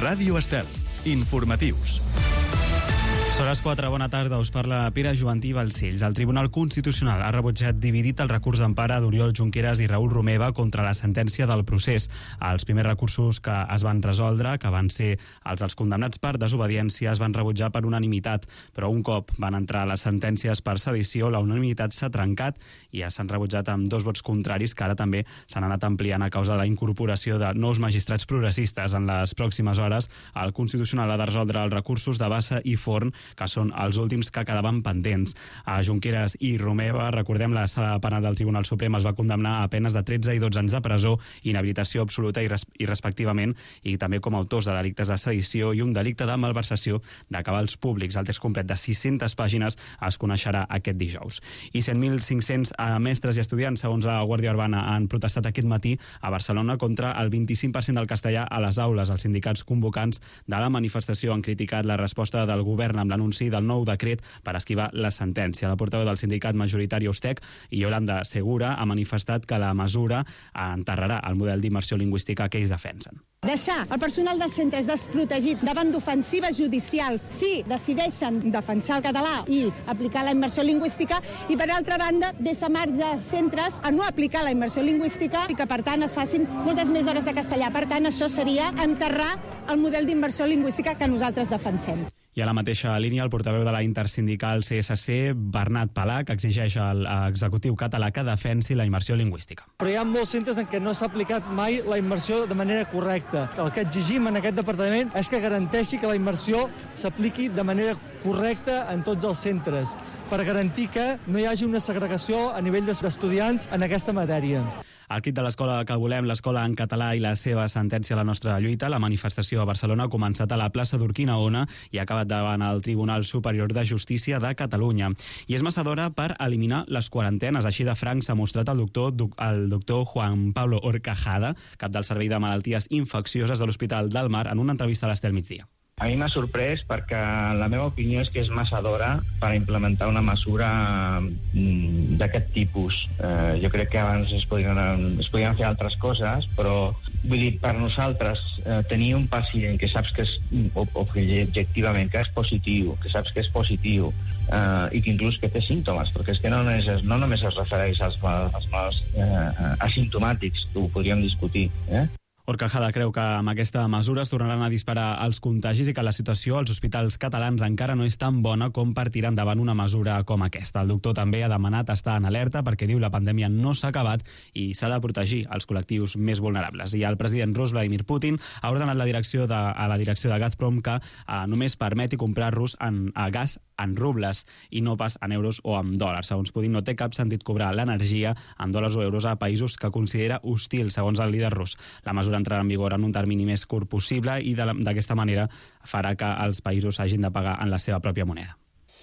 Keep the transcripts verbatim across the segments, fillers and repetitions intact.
Ràdio Estel. Informatius. Són les quatre, bona tarda, us parla Pere Jovantí Balcells. El Tribunal Constitucional ha rebutjat dividit el recurs d'empara d'Oriol Junqueras i Raül Romeva contra la sentència del procés. Els primers recursos que es van resoldre, que van ser els dels condemnats per desobediència, es van rebutjar per unanimitat, però un cop van entrar les sentències per sedició, la unanimitat s'ha trencat i ja s'han rebutjat amb dos vots contraris que ara també s'han anat ampliant a causa de la incorporació de nous magistrats progressistes. En les pròximes hores, el Constitucional ha de resoldre els recursos de Bassa i Forn, que són els últims que quedaven pendents. A Junqueras i Romeva, recordem, la sala penal del Tribunal Suprem els va condemnar a penes de tretze i dotze anys de presó, inhabilitació absoluta i, res i respectivament, i també com a autors de delictes de sedició i un delicte de malversació de cabals públics. El text complet de sis-centes pàgines es coneixerà aquest dijous. I cent mil cinc-cents mestres i estudiants, segons la Guàrdia Urbana, han protestat aquest matí a Barcelona contra el vint-i-cinc per cent del castellà a les aules. Els sindicats convocants de la manifestació han criticat la resposta del govern amb l'anunci del nou decret per esquivar la sentència. La portaveu del sindicat majoritari Eustec, Yolanda Segura, ha manifestat que la mesura enterrarà el model d'immersió lingüística que ells defensen. Deixar el personal dels centres desprotegit davant d'ofensives judicials si decideixen defensar el català i aplicar la immersió lingüística, i per altra banda deixar marge als centres a no aplicar la immersió lingüística i que per tant es facin moltes més hores de castellà. Per tant, això seria enterrar el model d'immersió lingüística que nosaltres defensem. I a la mateixa línia, el portaveu de la intersindical C S C, Bernat Palac, exigeix al executiu català que defensi la immersió lingüística. Però hi ha molts centres en què no s'ha aplicat mai la immersió de manera correcta. El que exigim en aquest departament és que garanteixi que la immersió s'apliqui de manera correcta en tots els centres, per garantir que no hi hagi una segregació a nivell d'estudiants en aquesta matèria. El kit de l'escola que volem, l'escola en català i la seva sentència a la nostra lluita. La manifestació a Barcelona ha començat a la plaça d'Urquinaona i ha acabat davant el Tribunal Superior de Justícia de Catalunya. I és massa d'hora per eliminar les quarantenes. Així de franc s'ha mostrat el doctor, el doctor Juan Pablo Horcajada, cap del Servei de Malalties Infeccioses de l'Hospital del Mar, en una entrevista a l'Estel Migdia. A mi m'ha sorprès perquè la meva opinió és que és massa d'hora per implementar una mesura d'aquest tipus. Eh, jo crec que abans es podien, es podien fer altres coses, però vull dir, per nosaltres eh, tenir un pacient que saps que és objectivament que és positiu, que saps que és positiu eh, i que inclús que té símptomes, perquè és que no només es, no només es refereix als, als mals eh, asimptomàtics, que ho podríem discutir, eh? Horcajada creu que amb aquesta mesura es tornaran a disparar els contagis i que la situació als hospitals catalans encara no és tan bona com per tirar endavant una mesura com aquesta. El doctor també ha demanat estar en alerta perquè diu la pandèmia no s'ha acabat i s'ha de protegir els col·lectius més vulnerables. I el president rus Vladimir Putin ha ordenat la direcció de, a la direcció de Gazprom que eh, només permeti comprar-los en a gas en rubles i no pas en euros o en dòlars. Segons Putin, no té cap sentit cobrar l'energia en dòlars o euros a països que considera hostils, segons el líder rus. La mesura entrarà en vigor en un termini més curt possible i d'aquesta manera farà que els països hagin de pagar en la seva pròpia moneda.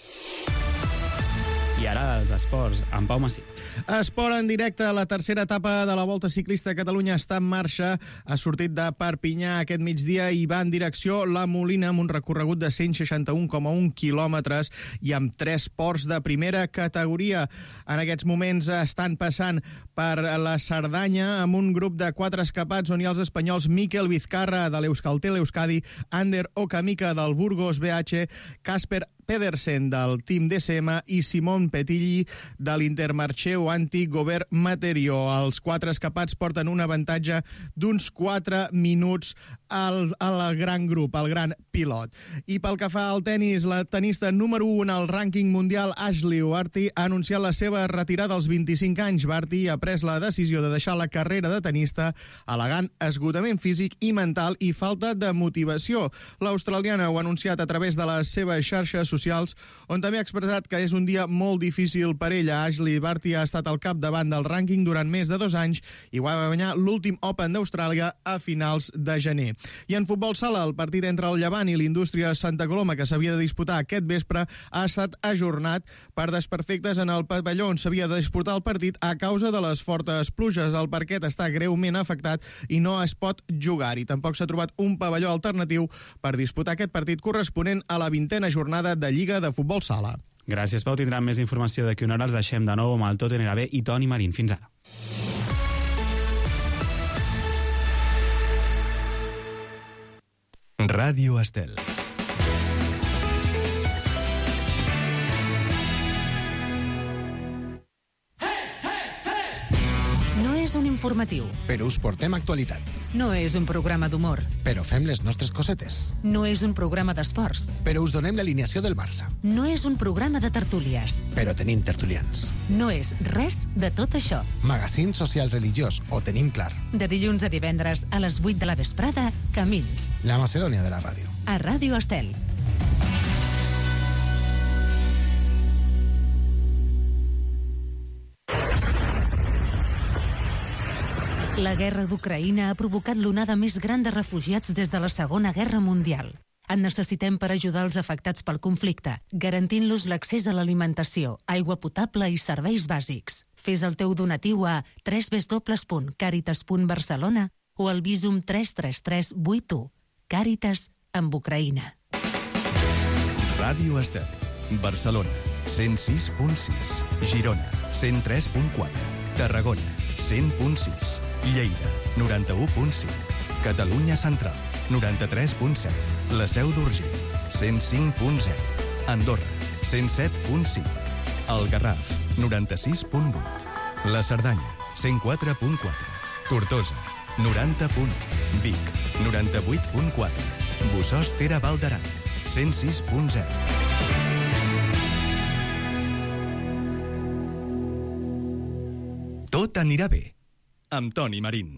I ara els esports, en Pau Massip. Esport en directe, la tercera etapa de la Volta Ciclista a Catalunya està en marxa. Ha sortit de Perpinyà aquest migdia i va en direcció La Molina amb un recorregut de cent seixanta-un coma un quilòmetres i amb tres ports de primera categoria. En aquests moments estan passant per la Cerdanya amb un grup de quatre escapats on hi ha els espanyols Miquel Vizcarra de l'Euskaltel Euskadi, Ander Okamica del Burgos B H, Casper Pedersen del Team D C M i Simon Petilli de l'Intermarché Anti Gobert Materio. Els quatre escapats porten un avantatge d'uns quatre minuts al, al gran grup, al gran pilot. I pel que fa al tennis, la tenista número u en el rànquing mundial, Ashley Barty, ha anunciat la seva retirada als vint-i-cinc anys. Barty ha pres la decisió de deixar la carrera de tenista al·legant esgotament físic i mental i falta de motivació. L'australiana ho ha anunciat a través de les seves xarxes socials, on també ha expressat que és un dia molt difícil per ella. Ashley Barty ha estat al capdavant del rànquing durant més de dos anys i va guanyar l'últim Open d'Austràlia a finals de gener. I en futbol sala, el partit entre el Llevant i l'Indústria Santa Coloma, que s'havia de disputar aquest vespre, ha estat ajornat per desperfectes en el pavelló on s'havia de disputar el partit a causa de les fortes pluges. El parquet està greument afectat i no es pot jugar-hi. Tampoc s'ha trobat un pavelló alternatiu per disputar aquest partit corresponent a la vintena jornada de Lliga de Futbol Sala. Gràcies, Pau. Tindrem més informació d'aquí una hora. Els deixem de nou amb el Tottenham i Toni Marín. Fins ara. Ràdio Estel. No és un informatiu. Però us portem actualitat. No és un programa d'humor. Però fem les nostres cosetes. No és un programa d'esports. Però us donem l'alineació del Barça. No és un programa de tertúlies. Però tenim tertulians. No és res de tot això. Magazín social religiós, ho tenim clar. De dilluns a divendres a les vuit de la vesprada, Camins. La Macedònia de la ràdio. A Ràdio Estel. La guerra d'Ucraïna ha provocat l'onada més gran de refugiats des de la Segona Guerra Mundial. En necessitem per ajudar els afectats pel conflicte, garantint-los l'accés a l'alimentació, aigua potable i serveis bàsics. Fes el teu donatiu a w w w punt caritas punt barcelona o al Visum tres tres tres vuit u. Càritas amb Ucraïna. Ràdio Estel. Barcelona, cent sis punt sis. Girona, cent tres punt quatre. Tarragona, cent punt sis. Lleida, noranta-u punt cinc. Catalunya Central, noranta-tres punt set. La Seu d'Urgell, cent cinc punt zero. Andorra, cent set punt cinc. El Garraf, noranta-sis punt vuit. La Cerdanya, cent quatre punt quatre. Tortosa, noranta punt u. Vic, noranta-vuit punt quatre. Bossòst Ter Val d'Aran, cent sis punt zero. Tot anirà bé, amb Toni Marín.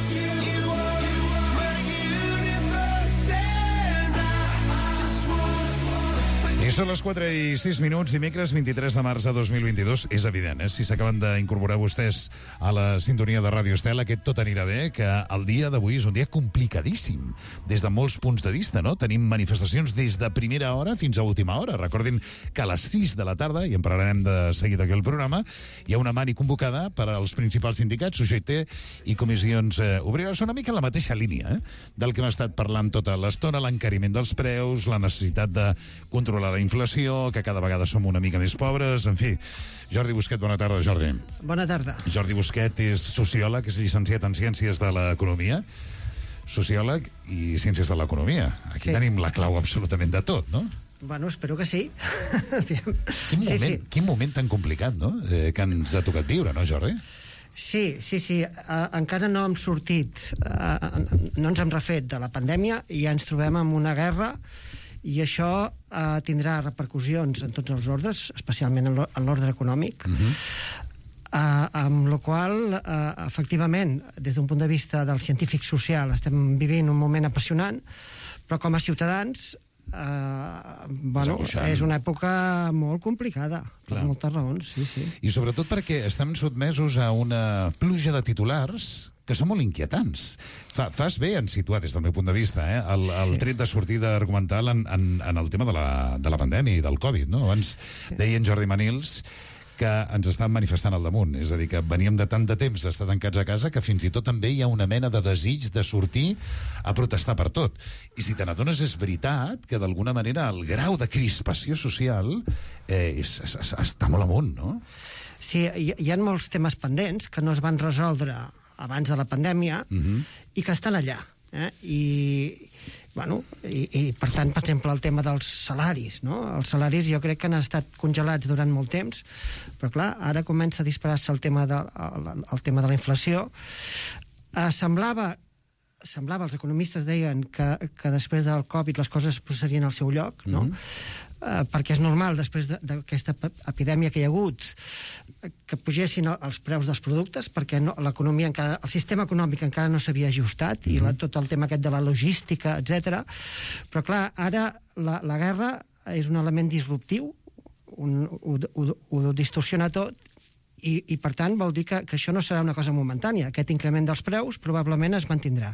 I són les quatre i sis minuts, dimecres vint-i-tres de març de dos mil vint-i-dos. És evident, eh? Si s'acaben d'incorporar vostès a la sintonia de Ràdio Estel, aquest Tot anirà bé, que el dia d'avui és un dia complicadíssim, des de molts punts de vista, no? Tenim manifestacions des de primera hora fins a última hora. Recordin que a les sis de la tarda, i en parlarem de seguida aquí al programa, hi ha una mani convocada per als principals sindicats, U G T i comissions eh, obreres, una mica en la mateixa línia, eh? Del que hem estat parlant tota l'estona, l'encariment dels preus, la necessitat de controlar la inflació, que cada vegada som una mica més pobres, en fi. Jordi Busquet, bona tarda, Jordi. Bona tarda. Jordi Busquet és sociòleg, és llicenciat en Ciències de l'Economia, sociòleg i Ciències de l'Economia. Aquí sí. Tenim la clau absolutament de tot, no? Bueno, espero que sí. Quin moment, sí, sí. Quin moment tan complicat, no?, eh, que ens ha tocat viure, no, Jordi? Sí, sí, sí. Uh, encara no hem sortit, uh, no ens hem refet de la pandèmia i ja ens trobem amb una guerra. I això eh, tindrà repercussions en tots els ordres, especialment en l'ordre econòmic, uh-huh. eh, amb la qual cosa, eh, efectivament, des d'un punt de vista del científic social, estem vivint un moment apassionant, però com a ciutadans, eh, bueno, és una època molt complicada, per Clar. moltes raons, sí, sí. I sobretot perquè estem sotmesos a una pluja de titulars que són molt inquietants. Fa, fas bé en situar, des del meu punt de vista, eh, el, el sí. tret de sortida argumental en, en, en el tema de la, de la pandèmia i del Covid, no? Abans sí. deien Jordi Manils que ens estan manifestant al damunt. És a dir, que veníem de tant de temps d'estar tancats a casa que fins i tot també hi ha una mena de desig de sortir a protestar per tot. I si te n'adones, és veritat que d'alguna manera el grau de crispació social eh, és, és, és, està molt amunt, no? Sí, hi, hi ha molts temes pendents que no es van resoldre abans de la pandèmia, uh-huh. i que estan allà. Eh? I, bueno, i, i, per tant, per exemple, el tema dels salaris. No? Els salaris jo crec que han estat congelats durant molt temps, però clar, ara comença a disparar-se el tema de, el, el tema de la inflació. Eh, semblava, semblava, els economistes deien que, que després del Covid les coses posarien al seu lloc, no? Uh-huh. Uh, perquè és normal, després d'aquesta epidèmia que hi ha hagut, que pugessin els preus dels productes, perquè no, l'economia encara, el sistema econòmic encara no s'havia ajustat, mm-hmm. i la, tot el tema aquest de la logística, etcètera. Però clar, ara la, la guerra és un element disruptiu, un, ho, ho, ho distorsiona tot, i, i per tant vol dir que, que això no serà una cosa momentània. Aquest increment dels preus probablement es mantindrà.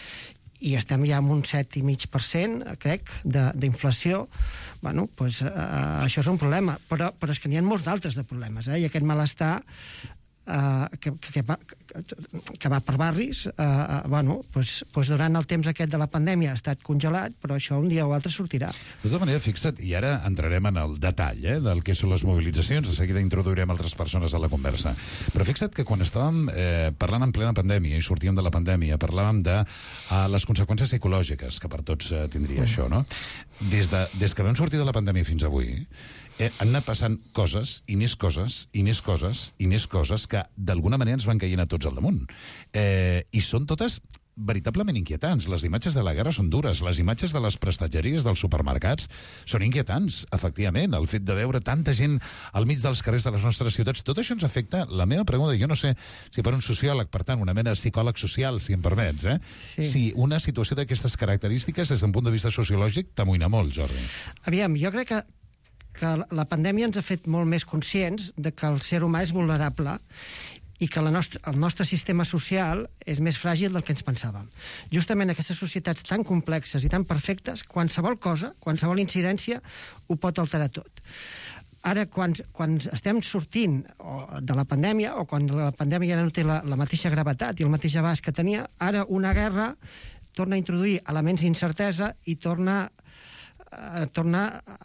I estem ja amb un set coma cinc per cent, crec, d'inflació. Bueno, doncs, eh, això és un problema. Però, però és que n'hi ha molts d'altres de problemes, eh? I aquest malestar Uh, que, que, va, que va per barris, uh, bueno, pues, pues durant el temps aquest de la pandèmia ha estat congelat, però això un dia o altre sortirà. De tota manera, fixa't, i ara entrarem en el detall eh, del que són les mobilitzacions, de seguida introduirem altres persones a la conversa, però fixa't que quan estàvem eh, parlant en plena pandèmia i sortíem de la pandèmia, parlàvem de uh, les conseqüències psicològiques que per tots uh, tindria mm. això, no? Des, de, des que vam sortir de la pandèmia fins avui, Eh, han anat passant coses, i més coses, i més coses, i més coses que d'alguna manera ens van caient a tots al damunt. Eh, I són totes veritablement inquietants. Les imatges de la guerra són dures, les imatges de les prestatgeries dels supermercats són inquietants, efectivament. El fet de veure tanta gent al mig dels carrers de les nostres ciutats, tot això ens afecta. La meva pregunta, jo no sé si per un sociòleg, per tant, una mena de psicòleg social, si em permets, eh? Sí. Si una situació d'aquestes característiques, des d'un punt de vista sociològic, t'amoïna molt, Jordi. Aviam, jo crec que que la pandèmia ens ha fet molt més conscients de que el ser humà és vulnerable i que la nostra, el nostre sistema social és més fràgil del que ens pensàvem. Justament aquestes societats tan complexes i tan perfectes, qualsevol cosa, qualsevol incidència, ho pot alterar tot. Ara, quan, quan estem sortint de la pandèmia, o quan la pandèmia ja no té la, la mateixa gravetat i el mateix abast que tenia, ara una guerra torna a introduir elements d'incertesa i torna, eh, torna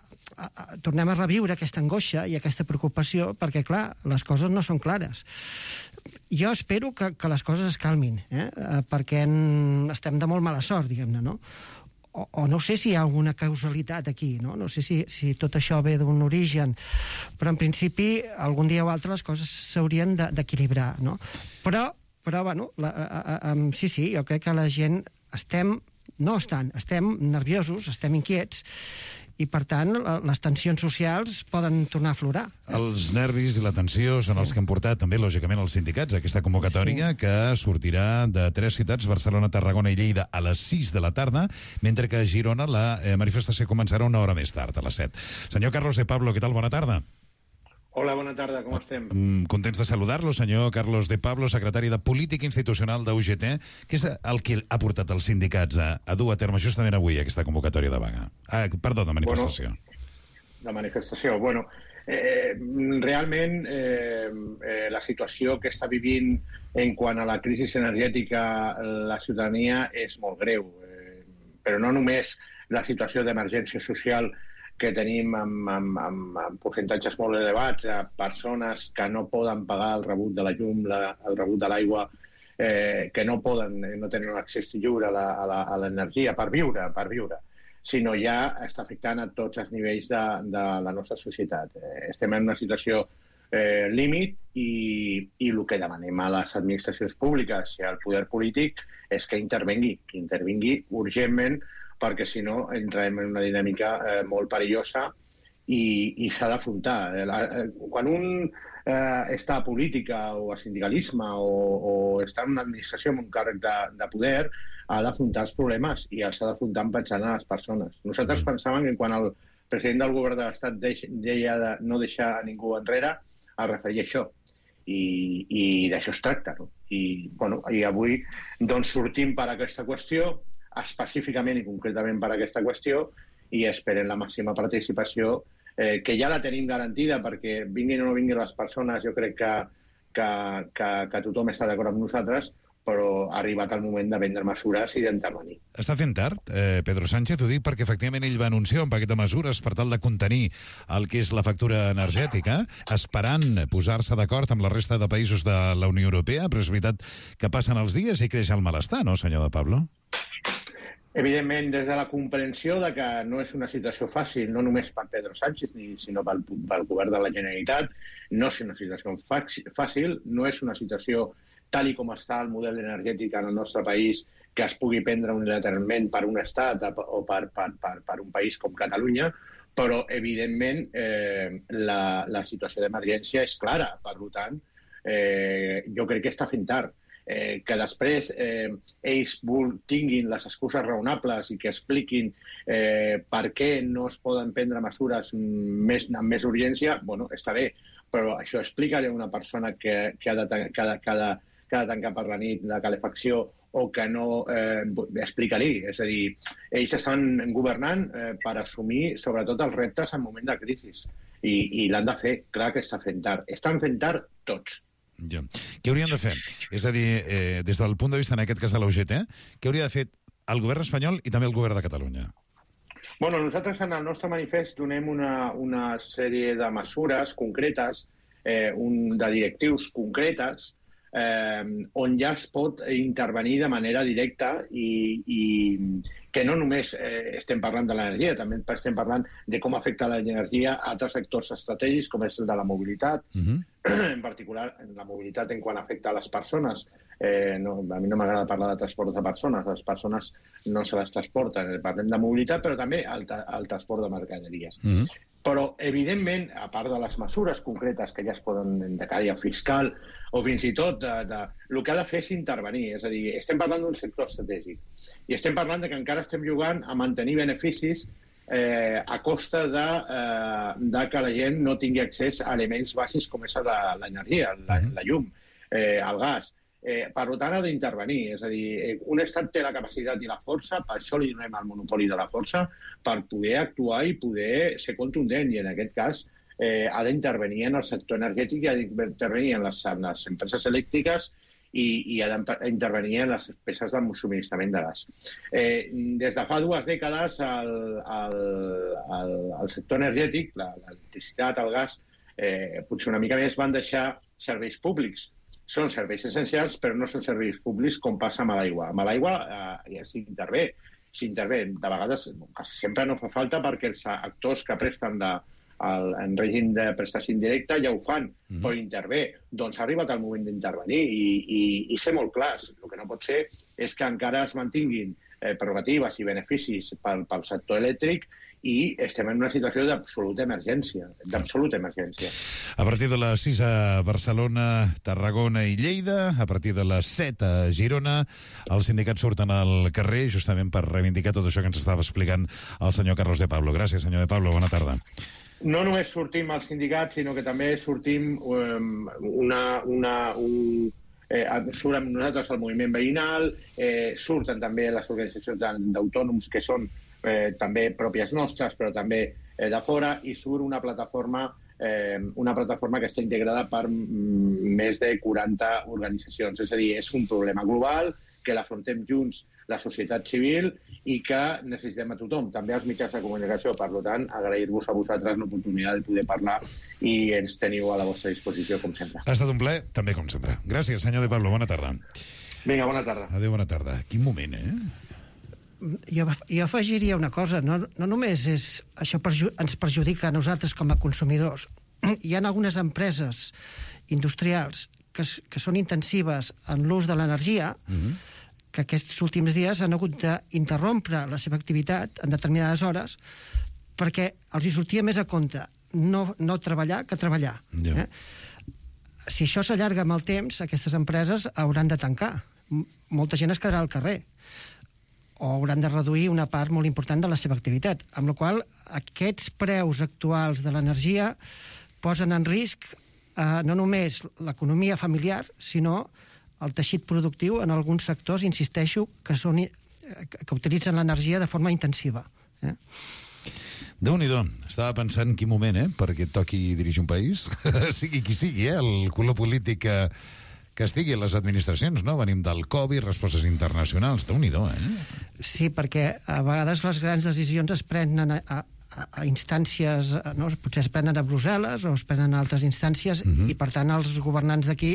tornem a reviure aquesta angoixa i aquesta preocupació perquè, clar, les coses no són clares. Jo espero que, que les coses es calmin, eh? perquè en, estem de molt mala sort, diguem-ne, no? O, o no sé si hi ha alguna causalitat aquí, no? No sé si, si tot això ve d'un origen, però en principi algun dia o altre les coses s'haurien d'equilibrar, no? Però, però bueno, la, a, a, a, sí, sí, jo crec que la gent estem, no estan, estem nerviosos, estem inquiets, i, per tant, les tensions socials poden tornar a aflorar. Els nervis i la tensió són els que han portat també, lògicament, els sindicats a aquesta convocatòria sí. que sortirà de tres ciutats, Barcelona, Tarragona i Lleida, a les sis de la tarda, mentre que a Girona la eh, manifestació començarà una hora més tard, a les set. Senyor Carlos de Pablo, què tal? Bona tarda. Hola, bona tarda, com estem? Contents de saludar-lo, senyor Carlos de Pablo, secretari de Política Institucional d'U G T. Què és el que ha portat els sindicats a, a dur a terme justament avui aquesta convocatòria de vaga? Ah, perdó, de manifestació. Bueno, de manifestació. Bueno, eh, realment eh, eh, la situació que està vivint en quant a la crisi energètica la ciutadania és molt greu, eh, però no només la situació d'emergència social que tenim amb, amb, amb, amb percentatges molt elevats a persones que no poden pagar el rebut de la llum, la, el rebut de l'aigua, eh, que no poden, no tenen un accés lliure a l'energia per viure, per viure, sinó ja està afectant a tots els nivells de, de la nostra societat. Eh, estem en una situació eh, límit i, i el que demanem a les administracions públiques i al poder polític és que intervengui, que intervengui urgentment, perquè si no entrem en una dinàmica eh, molt perillosa i, i s'ha d'afrontar. Eh, quan un eh, està a política o a sindicalisme o, o està en una administració amb un càrrec de, de poder, ha d'afrontar els problemes i els ha d'afrontar pensant en les persones. Nosaltres pensàvem que quan el president del govern de l'Estat deia de no deixar a ningú enrere, es referia a això. I, i d'això es tracta. No? I, bueno, i avui doncs, sortim per aquesta qüestió, específicament i concretament per aquesta qüestió, i esperem la màxima participació, eh, que ja la tenim garantida, perquè vinguin o no vinguin les persones, jo crec que, que, que, que tothom està d'acord amb nosaltres, però ha arribat el moment de prendre mesures i d'intervenir. Està fent tard, eh, Pedro Sánchez, ho dic perquè efectivament ell va anunciar un paquet de mesures per tal de contenir el que és la factura energètica, esperant posar-se d'acord amb la resta de països de la Unió Europea, però és veritat que passen els dies i creix el malestar, no, senyor de Pablo? Evidentment, des de la comprensió de que no és una situació fàcil, no només per Pedro Sánchez, ni, sinó pel, pel govern de la Generalitat, no és una situació fàcil, no és una situació tal i com està el model energètic en el nostre país, que es pugui prendre unilateralment per un estat o per, per, per, per un país com Catalunya, però, evidentment, eh, la, la situació d'emergència és clara. Per tant, eh, jo crec que està fent tard. Eh, que després eh, ells tinguin les excuses raonables i que expliquin eh, per què no es poden prendre mesures més, amb més urgència, bueno, està bé, però això explica-li a una persona que, que, ha de, que, ha de, que, ha de, que ha de tancar per la nit la calefacció o que no, eh, explica-li. És a dir, ells estan governant eh, per assumir sobretot els reptes en moment de crisi i, i l'han de fer. Clar que està fent tard. Estan fent tard tots. Ja. Què haurien de fer? És a dir, eh, des del punt de vista, en aquest cas de la U G T, què hauria de fer el govern espanyol i també el govern de Catalunya? Bueno, nosaltres en el nostre manifest donem una, una sèrie de mesures concretes, eh, un, de directius concretes, eh, on ja es pot intervenir de manera directa i, i que no només eh, estem parlant de l'energia, també estem parlant de com afecta l'energia a altres sectors estratègics, com és el de la mobilitat, uh-huh. en particular en la mobilitat en quan afecta a les persones. Eh, no, a mi no m'agrada parlar de transport de persones, les persones no se les transporten, parlem de mobilitat, però també el, el transport de mercaderies. Uh-huh. Però, evidentment, a part de les mesures concretes que ja es poden de caire fiscal o fins i tot, de, de, el que ha de fer és intervenir. És a dir, estem parlant d'un sector estratègic i estem parlant de que encara estem jugant a mantenir beneficis eh, a costa de, eh, de que la gent no tingui accés a elements bàsics com és l'energia, la, la llum, eh, el gas. Eh, per tant, ha d'intervenir. És a dir, un estat té la capacitat i la força, per això li donem el monopoli de la força, per poder actuar i poder ser contundent. I en aquest cas eh, ha d'intervenir en el sector energètic i ha d'intervenir en les, en les empreses elèctriques i, i ha d'intervenir en les peces de subministrament de gas. Eh, des de fa dues dècades el, el, el, el sector energètic, l'electricitat, el gas, eh, potser una mica més van deixar serveis públics. Són serveis essencials, però no són serveis públics com passa amb l'aigua. Amb l'aigua eh, ja s'intervé. S'intervé. De vegades, quasi sempre no fa falta perquè els actors que presten de, el, en règim de prestació indirecta ja ho fan, mm-hmm. però intervé. Doncs ha arribat el moment d'intervenir i, i, i ser molt clars. El que no pot ser és que encara es mantinguin eh, prerrogatives i beneficis pel, pel sector elèctric i estem en una situació d'absoluta emergència, d'absoluta emergència. A partir de les sis a Barcelona, Tarragona i Lleida, a partir de les set a Girona, els sindicats surten al carrer justament per reivindicar tot això que ens estava explicant el senyor Carlos de Pablo. Gràcies, senyor de Pablo, bona tarda. No només sortim als sindicats, sinó que també sortim um, una... una un... Eh, surten nosaltres al moviment veïnal, eh, surten també les organitzacions d'autònoms que són eh, també pròpies nostres, però també eh, de fora, i surt una plataforma, eh, una plataforma que està integrada per mm, més de quaranta organitzacions. És a dir, és un problema global, que l'afrontem junts la societat civil i que necessitem a tothom, també als mitjans de comunicació. Per tant, agrair-vos a vosaltres l'oportunitat de poder parlar i ens teniu a la vostra disposició, com sempre. Ha estat un plaer, també com sempre. Gràcies, senyor de Pablo, bona tarda. Vinga, bona tarda. Adéu, bona tarda. Quin moment, eh? Jo, jo afegiria una cosa, no, no només és, això perju, ens perjudica a nosaltres com a consumidors. Hi ha algunes empreses industrials que, que són intensives en l'ús de l'energia, mm-hmm. que aquests últims dies han hagut d'interrompre la seva activitat en determinades hores perquè els hi sortia més a compte no, no treballar que treballar. Yeah. Eh? Si això s'allarga amb el temps, aquestes empreses hauran de tancar. Molta gent es quedarà al carrer o hauran de reduir una part molt important de la seva activitat. Amb la qual cosa, aquests preus actuals de l'energia posen en risc eh, no només l'economia familiar, sinó el teixit productiu en alguns sectors, insisteixo, que, són, que utilitzen l'energia de forma intensiva. Eh? Déu-n'hi-do. Estava pensant quin moment, eh?, perquè et toqui dirigir un país, sigui qui sigui, eh?, el color polític que, que estigui a les administracions, no? Venim del Covid, respostes internacionals, Déu-n'hi-do, eh? Sí, perquè a vegades les grans decisions es prenen a, a, a instàncies, no? Potser es prenen a Brussel·les o es prenen a altres instàncies, uh-huh. i per tant els governants d'aquí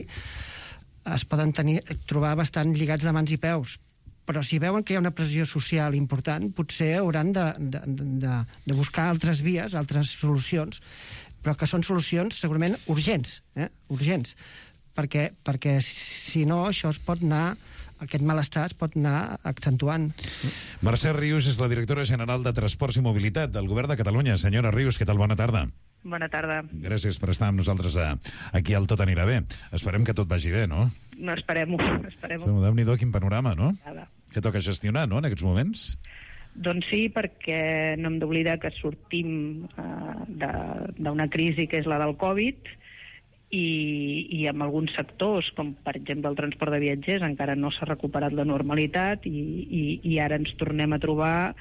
es poden tenir, trobar bastant lligats de mans i peus. Però si veuen que hi ha una pressió social important, potser hauran de, de, de, de buscar altres vies, altres solucions, però que són solucions segurament urgents, eh? urgents, perquè, perquè si no això es pot anar, aquest malestar es pot anar accentuant. Mercè Rius és la directora general de Transports i Mobilitat del Govern de Catalunya. Senyora Rius, què tal? Bona tarda. Bona tarda. Gràcies per estar amb nosaltres a, aquí al Tot Anirà Bé. Esperem que tot vagi bé, no? No, esperem-ho. Esperem-ho. Déu-n'hi-do, quin panorama, no? Nada. Que toca gestionar, no?, en aquests moments. Doncs sí, perquè no hem d'oblidar que sortim eh, d'una crisi que és la del Covid i, i en alguns sectors, com per exemple el transport de viatgers, encara no s'ha recuperat la normalitat i, i, i ara ens tornem a trobar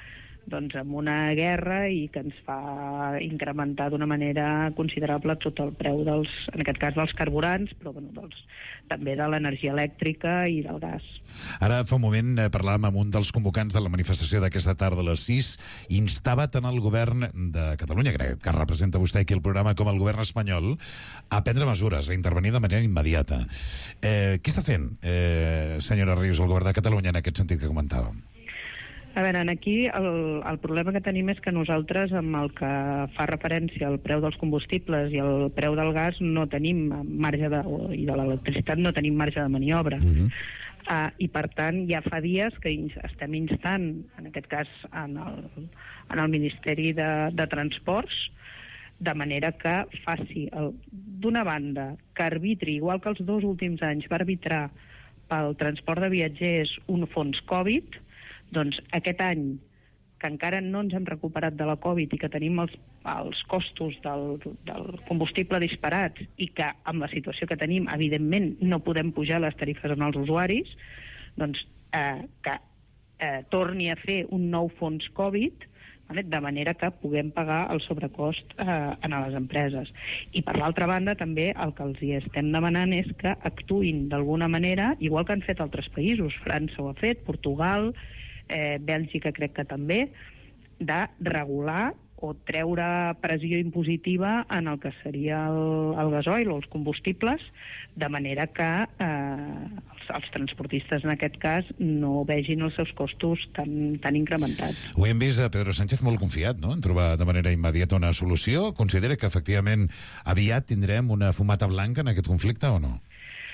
doncs, amb una guerra i que ens fa incrementar d'una manera considerable tot el preu dels, en aquest cas dels carburants, però bueno, dels, també de l'energia elèctrica i del gas. Ara fa un moment eh, parlàvem amb un dels convocants de la manifestació d'aquesta tarda a les sis, i instava tant el govern de Catalunya, crec que representa vostè aquí el programa, com el govern espanyol, a prendre mesures, a intervenir de manera immediata. Eh, què està fent, eh, senyora Rius, el govern de Catalunya en aquest sentit que comentàvem? A veure, aquí el, el problema que tenim és que nosaltres, amb el que fa referència al preu dels combustibles i al preu del gas, no tenim marge de, i de l'electricitat no tenim marge de maniobra. Uh-huh. Uh, I, per tant, ja fa dies que estem instant, en aquest cas, en el, en el Ministeri de, de Transports, de manera que faci, d'una banda, que arbitri, igual que els dos últims anys va arbitrar pel transport de viatgers un fons Covid, doncs aquest any, que encara no ens hem recuperat de la Covid i que tenim els, els costos del, del combustible disparats i que amb la situació que tenim, evidentment, no podem pujar les tarifes en els usuaris, doncs eh, que eh, torni a fer un nou fons Covid, vale? De manera que puguem pagar el sobrecost eh, a les empreses. I per l'altra banda, també el que els hi estem demanant és que actuïn d'alguna manera, igual que han fet altres països, França ho ha fet, Portugal, Eh, Bèlgica crec que també, de regular o treure pressió impositiva en el que seria el, el gasoil o els combustibles, de manera que eh, els, els transportistes en aquest cas no vegin els seus costos tan, tan incrementats. Ho hem vist a Pedro Sánchez molt confiat, no?, en trobar de manera immediata una solució. Considera que efectivament aviat tindrem una fumata blanca en aquest conflicte o no?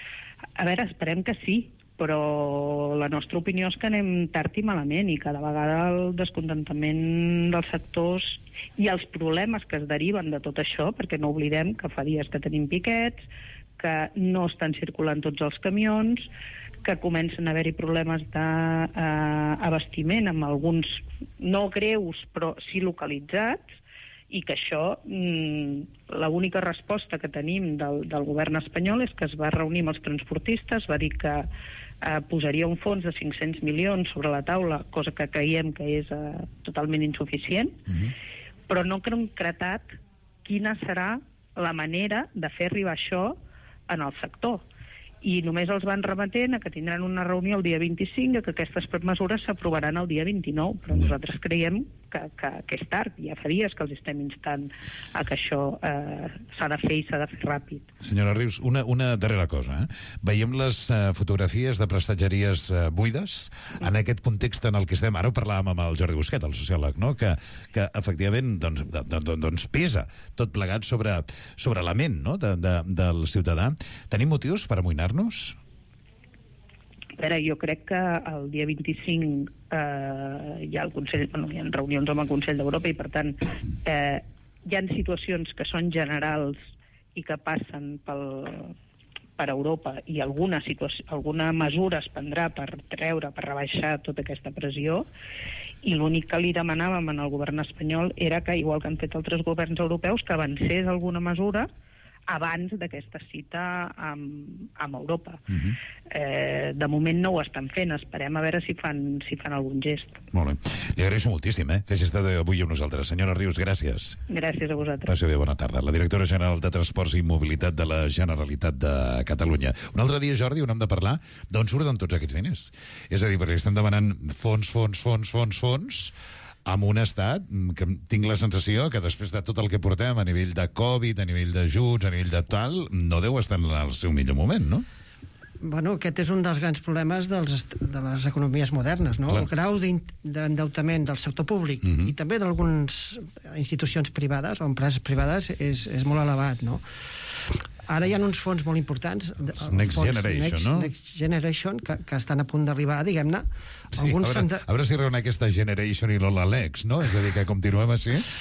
A veure, esperem que sí, però la nostra opinió és que anem tard i malament i cada vegada el descontentament dels sectors i els problemes que es deriven de tot això, perquè no oblidem que fa dies que tenim piquets, que no estan circulant tots els camions, que comencen a haver-hi problemes d'abastiment amb alguns no greus però sí localitzats, i que això, l'única resposta que tenim del, del govern espanyol és que es va reunir amb els transportistes, va dir que eh, posaria un fons de cinc-cents milions sobre la taula, cosa que creiem que és eh, totalment insuficient, uh-huh. però no ha concretat quina serà la manera de fer arribar això en el sector. I només els van remetent a que tindran una reunió el dia vint-i-cinc i que aquestes mesures s'aprovaran el dia vint-i-nou, però nosaltres creiem que, que, que és tard, ja fa dies que els estem instant a que això eh, s'ha de fer i s'ha de fer ràpid. Senyora Rius, una, una darrera cosa. Eh? Veiem les eh, fotografies de prestatgeries eh, buides en aquest context en el que estem. Ara ho parlàvem amb el Jordi Busquet, el sociòleg, no? que, que efectivament doncs, de, de, doncs pesa tot plegat sobre, sobre la ment, no? de, de, del ciutadà. Tenim motius per amoïnar-nos? A veure, jo crec que el dia vint-i-cinc eh, hi ha el Consell, bueno, hi ha reunions amb el Consell d'Europa i, per tant, eh, hi ha situacions que són generals i que passen pel, per Europa i alguna, situació, alguna mesura es prendrà per treure, per rebaixar tota aquesta pressió, i l'únic que li demanàvem al govern espanyol era que, igual que han fet altres governs europeus, que avancés alguna mesura abans d'aquesta cita amb, amb Europa. Uh-huh. Eh, de moment no ho estan fent, esperem a veure si fan, si fan algun gest. Molt bé. Li agraeixo moltíssim, eh, que hagi estat avui amb nosaltres. Senyora Rius, gràcies. Gràcies a vosaltres. Passi bé, bona tarda. La directora general de Transports i Mobilitat de la Generalitat de Catalunya. Un altre dia, Jordi, on hem de parlar d'on surten tots aquests diners. És a dir, perquè estem demanant fons, fons, fons, fons, fons, amb un estat que tinc la sensació que després de tot el que portem a nivell de Covid, a nivell d'ajuts, a nivell de tal, no deu estar en el seu millor moment, no? Bueno, aquest és un dels grans problemes dels, de les economies modernes, no? Clar. El grau d'endeutament del sector públic uh-huh. i també d'algunes institucions privades o empreses privades és, és molt elevat, no? Ara hi ha uns fons molt importants. Next fons Generation, Next, no? Next Generation, que, que estan a punt d'arribar, diguem-ne. Sí, a, veure, de... a veure si reúne aquesta Generation i l'Ola Lex, no? És a dir, que continuem així.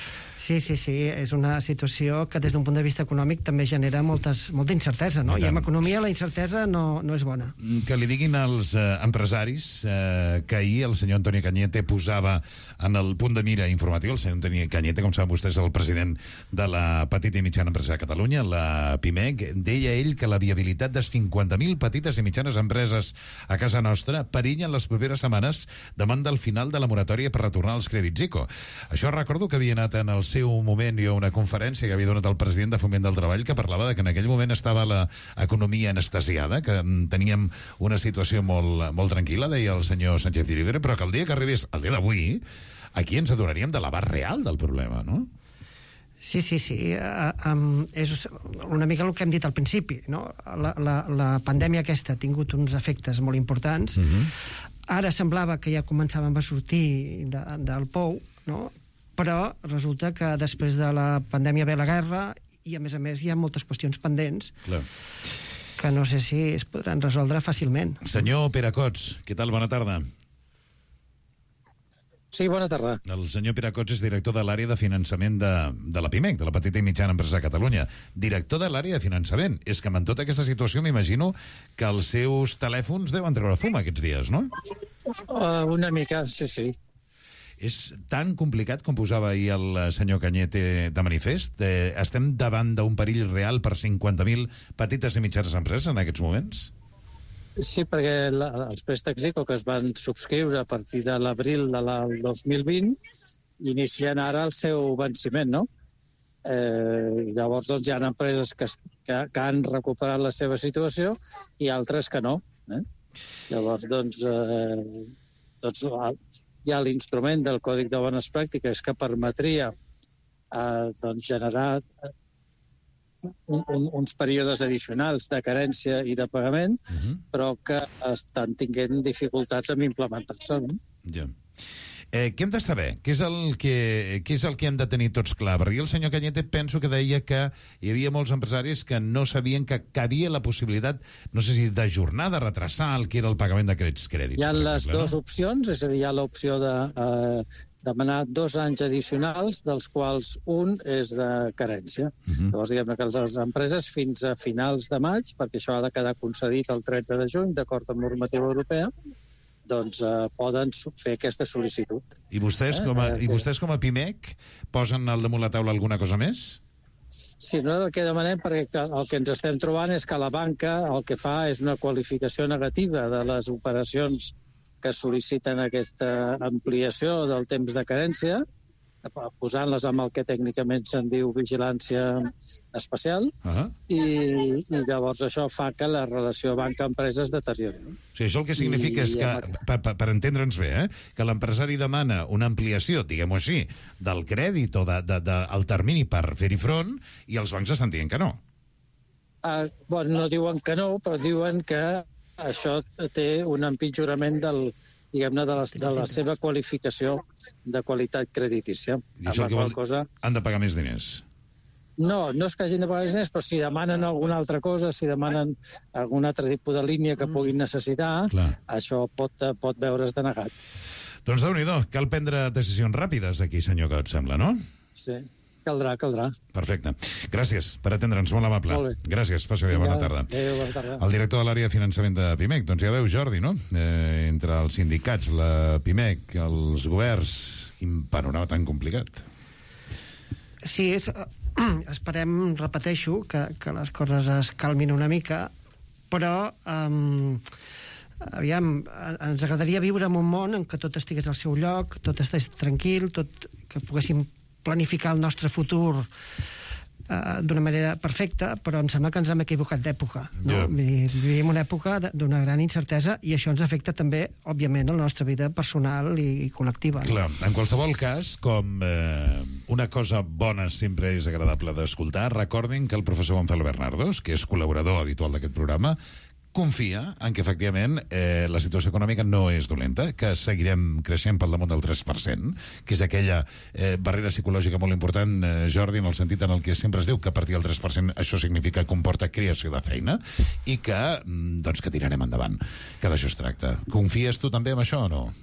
Sí, sí, sí, és una situació que des d'un punt de vista econòmic també genera moltes, molta incertesa, no? I, I en economia la incertesa no, no és bona. Que li diguin als eh, empresaris eh, que ahir el senyor Antoni Cañete posava en el punt de mira informatiu. El senyor Antoni Cañete, com saben vostès, és el president de la petita i mitjana empresa de Catalunya, la PIMEC. Deia ell que la viabilitat de cinquanta mil petites i mitjanes empreses a casa nostra perilla en les properes setmanes davant del final de la moratòria per retornar els crèdits ICO. Això recordo que havia anat en el seu moment i a una conferència que havia donat el president de Foment del Treball, que parlava de que en aquell moment estava l'economia anestesiada, que teníem una situació molt, molt tranquil·la, deia el senyor Sánchez Iribre, però que el dia que arribés, el dia d'avui, aquí ens adonaríem de l'abast real del problema, no? Sí, sí, sí. Uh, um, és una mica el que hem dit al principi, no? La, la, la pandèmia aquesta ha tingut uns efectes molt importants. Uh-huh. Ara semblava que ja començàvem a sortir de, del pou, no? Però resulta que després de la pandèmia ve la guerra i, a més a més, hi ha moltes qüestions pendents. Clar. Que no sé si es podran resoldre fàcilment. Senyor Peracots, què tal? Bona tarda. Sí, bona tarda. El senyor Peracots és director de l'àrea de finançament de, de la PIMEC, de la petita i mitjana empresa de Catalunya. Director de l'àrea de finançament. És que amb tota aquesta situació m'imagino que els seus telèfons deuen treure fum aquests dies, no? Uh, una mica, sí, sí. És tan complicat com posava ahir el senyor Cañete de manifest? Eh, estem davant d'un perill real per cinquanta mil petites i mitjanes empreses en aquests moments? Sí, perquè la, els préstecs ICO que es van subscriure a partir de l'abril del dos mil vint inicien ara el seu venciment, no? Eh, llavors, doncs, hi ha empreses que, que, que han recuperat la seva situació i altres que no. Eh? Llavors, doncs, eh, doncs hi ha l'instrument del Còdic de Bones Pràctiques que permetria eh, doncs, generar un, un, uns períodes addicionals de carència i de pagament, uh-huh. però que estan tinguent dificultats en implementar-se. No? Ja. Eh, què hem de saber? Què és, el que, què és el que hem de tenir tots clar? Perquè el senyor Cañete penso que deia que hi havia molts empresaris que no sabien que havia la possibilitat, no sé si d'ajornar, de retrasar el que era el pagament de crèdits. crèdits hi ha les exemple, dues no? opcions, és a dir, hi ha l'opció de eh, demanar dos anys addicionals, dels quals un és de carència. Uh-huh. Llavors, diguem que les empreses fins a finals de maig, perquè això ha de quedar concedit el trenta de juny, d'acord amb normativa europea, doncs eh, poden fer aquesta sol·licitud. I vostès, com a, eh, i vostès com a PIMEC posen al damunt la taula alguna cosa més? Sí, nosaltres el que demanem, perquè el que ens estem trobant és que la banca el que fa és una qualificació negativa de les operacions que sol·liciten aquesta ampliació del temps de carència, posant-les amb el que tècnicament se'n diu vigilància especial, uh-huh. i, i llavors això fa que la relació banca-empresa es deteriori. O sigui, això el que significa I, és que, per, per, per entendre'ns bé, eh, que l'empresari demana una ampliació, diguem-ho així, del crèdit o de, de, de, el termini per fer-hi front, i els bancs estan dient que no. Uh, bueno, no diuen que no, però diuen que això té un empitjorament del diguem-ne, de, de la seva qualificació de qualitat creditícia. I això el que vol... cosa... Han de pagar més diners? No, no és que hagin de pagar més diners, però si demanen alguna altra cosa, si demanen algun altre tipus de línia que puguin necessitar, Clar. això pot, pot veure's denegat. Doncs déu-n'hi-do, cal prendre decisions ràpides aquí, senyor Cot, sembla, no? Sí. Caldrà, caldrà. Perfecte. Gràcies per atendre'ns, molt amable. Molt Gràcies, passi bé, bona tarda. Adéu, bona tarda. El director de l'àrea de finançament de PIMEC, doncs ja veu, Jordi, no? Eh, entre els sindicats, la PIMEC, els governs, quin panorama tan complicat. Sí, és, esperem, repeteixo, que, que les coses es calmin una mica, però um, aviam, ens agradaria viure en un món en què tot estigués al seu lloc, tot estigués tranquil, tot, que poguéssim planificar el nostre futur uh, d'una manera perfecta, però em sembla que ens hem equivocat d'època. No? Yeah. Vivim una època d'una gran incertesa i això ens afecta també, òbviament, a la nostra vida personal i, i col·lectiva. Clar, no? En qualsevol cas, com eh, una cosa bona sempre és agradable d'escoltar, recordin que el professor Gonzalo Bernardos, que és col·laborador habitual d'aquest programa, confia en que, efectivament, eh, la situació econòmica no és dolenta, que seguirem creixent pel damunt del tres per cent, que és aquella eh, barrera psicològica molt important, eh, Jordi, en el sentit en el que sempre es diu que a partir del tres per cent això significa que comporta creació de feina i que, doncs, que tirarem endavant, que d'això es tracta. Confies tu també en això o no?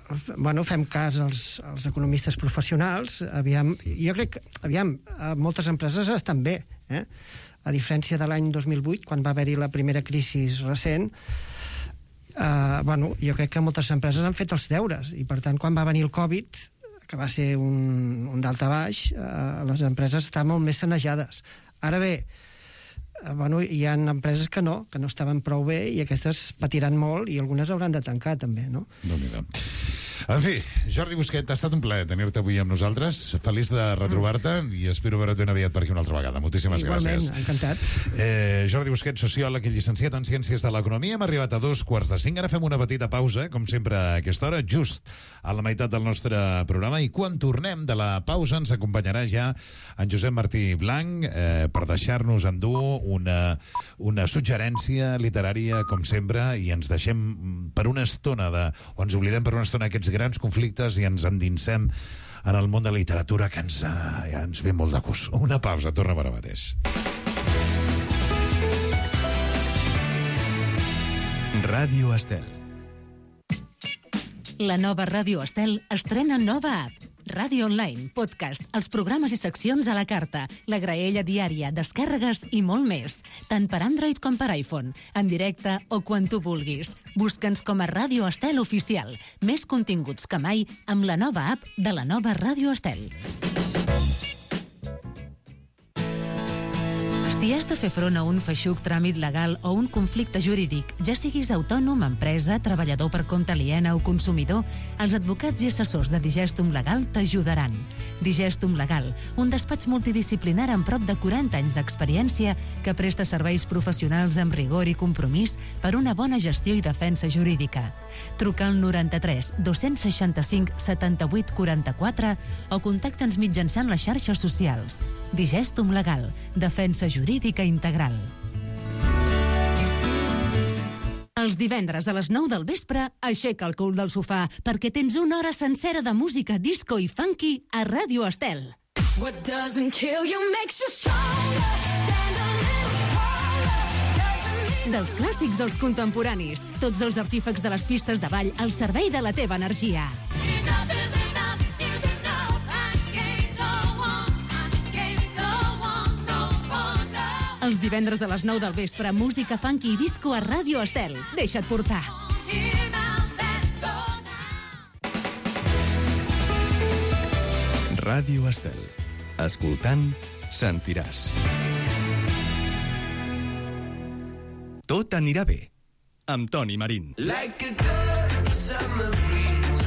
bueno, fem cas als, als economistes professionals. Aviam, jo crec que, aviam, moltes empreses estan bé, eh? A diferència de l'any dos mil vuit, quan va haver-hi la primera crisi recent, eh, bueno, jo crec que moltes empreses han fet els deures, i per tant, quan va venir el Covid, que va ser un, un dalt a baix, eh, les empreses estaven molt més sanejades. Ara bé, eh, bueno, hi ha empreses que no, que no estaven prou bé, i aquestes patiran molt, i algunes hauran de tancar, també, no? Déu-n'hi-do. En fi, Jordi Busquet, ha estat un plaer tenir-te avui amb nosaltres. Feliç de retrobar-te i espero veure-te ben aviat per aquí una altra vegada. Moltíssimes Igualment, gràcies. Igualment, encantat. Eh, Jordi Busquet, sociòleg i llicenciat en Ciències de l'Economia. Hem arribat a dos quarts de cinc. Ara fem una petita pausa, com sempre a aquesta hora, just a la meitat del nostre programa. I quan tornem de la pausa ens acompanyarà ja en Josep Martí Blanc eh, per deixar-nos endur una, una suggerència literària, com sempre, i ens deixem per una estona de, o ens oblidem per una estona aquests grans conflictes i ens endinsem en el món de la literatura que ens, eh, ja ens ve molt de gust. Una pausa, tornem ara mateix. Ràdio Estel. La nova Ràdio Estel estrena nova app. Ràdio Online, podcast, els programes i seccions a la carta, la graella diària, descàrregues i molt més. Tant per Android com per iPhone, en directe o quan tu vulguis. Busca'ns com a Ràdio Estel Oficial. Més continguts que mai amb la nova app de la nova Ràdio Estel. Si has de fer front a un feixuc tràmit legal o un conflicte jurídic, ja siguis autònom, empresa, treballador per compte aliena o consumidor, els advocats i assessors de Digestum Legal t'ajudaran. Digestum Legal, un despatx multidisciplinar amb prop de quaranta anys d'experiència que presta serveis professionals amb rigor i compromís per una bona gestió i defensa jurídica. Truca al noranta-tres dos-cents seixanta-cinc setanta-vuit quaranta-quatre o contacta'ns mitjançant les xarxes socials. Digestum Legal, defensa jurídica integral. Els divendres a les nou del vespre, aixeca el cul del sofà perquè tens una hora sencera de música disco i funky a Ràdio Estel. What doesn't kill you makes you stronger. Dels clàssics als contemporanis, tots els artífecs de les pistes de ball al servei de la teva energia. Els divendres a les nou del vespre, música funky i disco a Ràdio Estel. Deixa't portar. Ràdio Estel. Escoltant, sentiràs. Tot anirà bé. Amb Toni Marín. Like a good summer breeze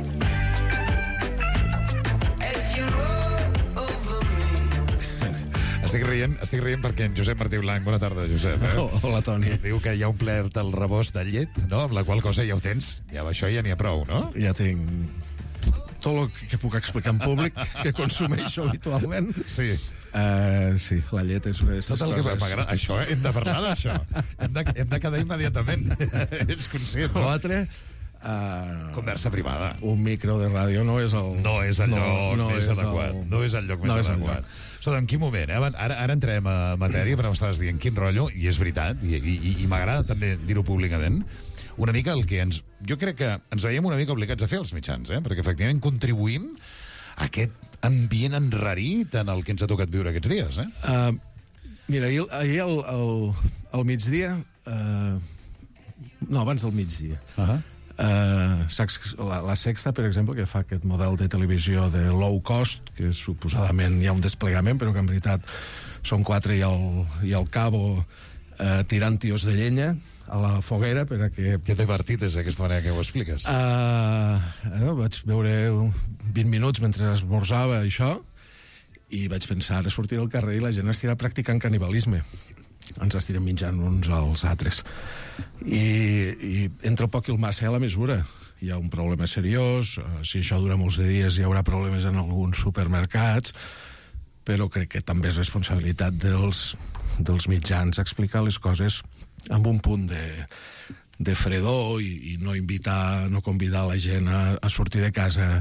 as you roll over me. Estic rient, estic rient perquè en Josep Martí Blanc, bona tarda, Josep. Eh? Oh, hola, Toni. Diu que hi ha omplert el rebost de llet, no? Amb la qual cosa ja ho tens. Ja amb això ja n'hi ha prou, no? Ja tinc tot el que puc explicar en públic que consumeixo habitualment. Sí. Uh, sí, la llet és una d'aquestes Tot el que coses. m'agrada. Això, eh? Hem de parlar d'això. Hem de, hem de quedar immediatament. Ets conscient, no? L'altre... Uh, Conversa privada. Un micro de ràdio no és el... No és el lloc no, no més és adequat. El... No és el lloc més no és el adequat. lloc. Escolta, en quin moment, eh? Ara, ara entrem a matèria, però m'estaves dient quin rotllo, i és veritat, i, i, i m'agrada també dir-ho públicament, una mica el que ens... Jo crec que ens veiem una mica obligats a fer els mitjans, eh? Perquè efectivament contribuïm a aquest ambient enrarit en el que ens ha tocat viure aquests dies, eh? Uh, mira, ahir, ahir al, al, al migdia... Uh, no, abans del migdia. Uh -huh. Uh, saps, la, la Sexta, per exemple, que fa aquest model de televisió de low cost, que suposadament hi ha un desplegament, però que en veritat són quatre i al, i al cabo uh, tirant tios de llenya a la foguera per a que... Que divertit és aquesta manera que ho expliques. Uh, uh, vaig veure vint minuts mentre esmorzava això i vaig pensar, ara sortir al carrer i la gent estirà practicant canibalisme. Ens estirem menjant uns als altres. I, i entre el poc i el massa hi ha la mesura. Hi ha un problema seriós, uh, si això dura molts de dies hi haurà problemes en alguns supermercats, però crec que també és responsabilitat dels, dels mitjans explicar les coses amb un punt de, de fredor i, i no invitar, no convidar la gent a, a sortir de casa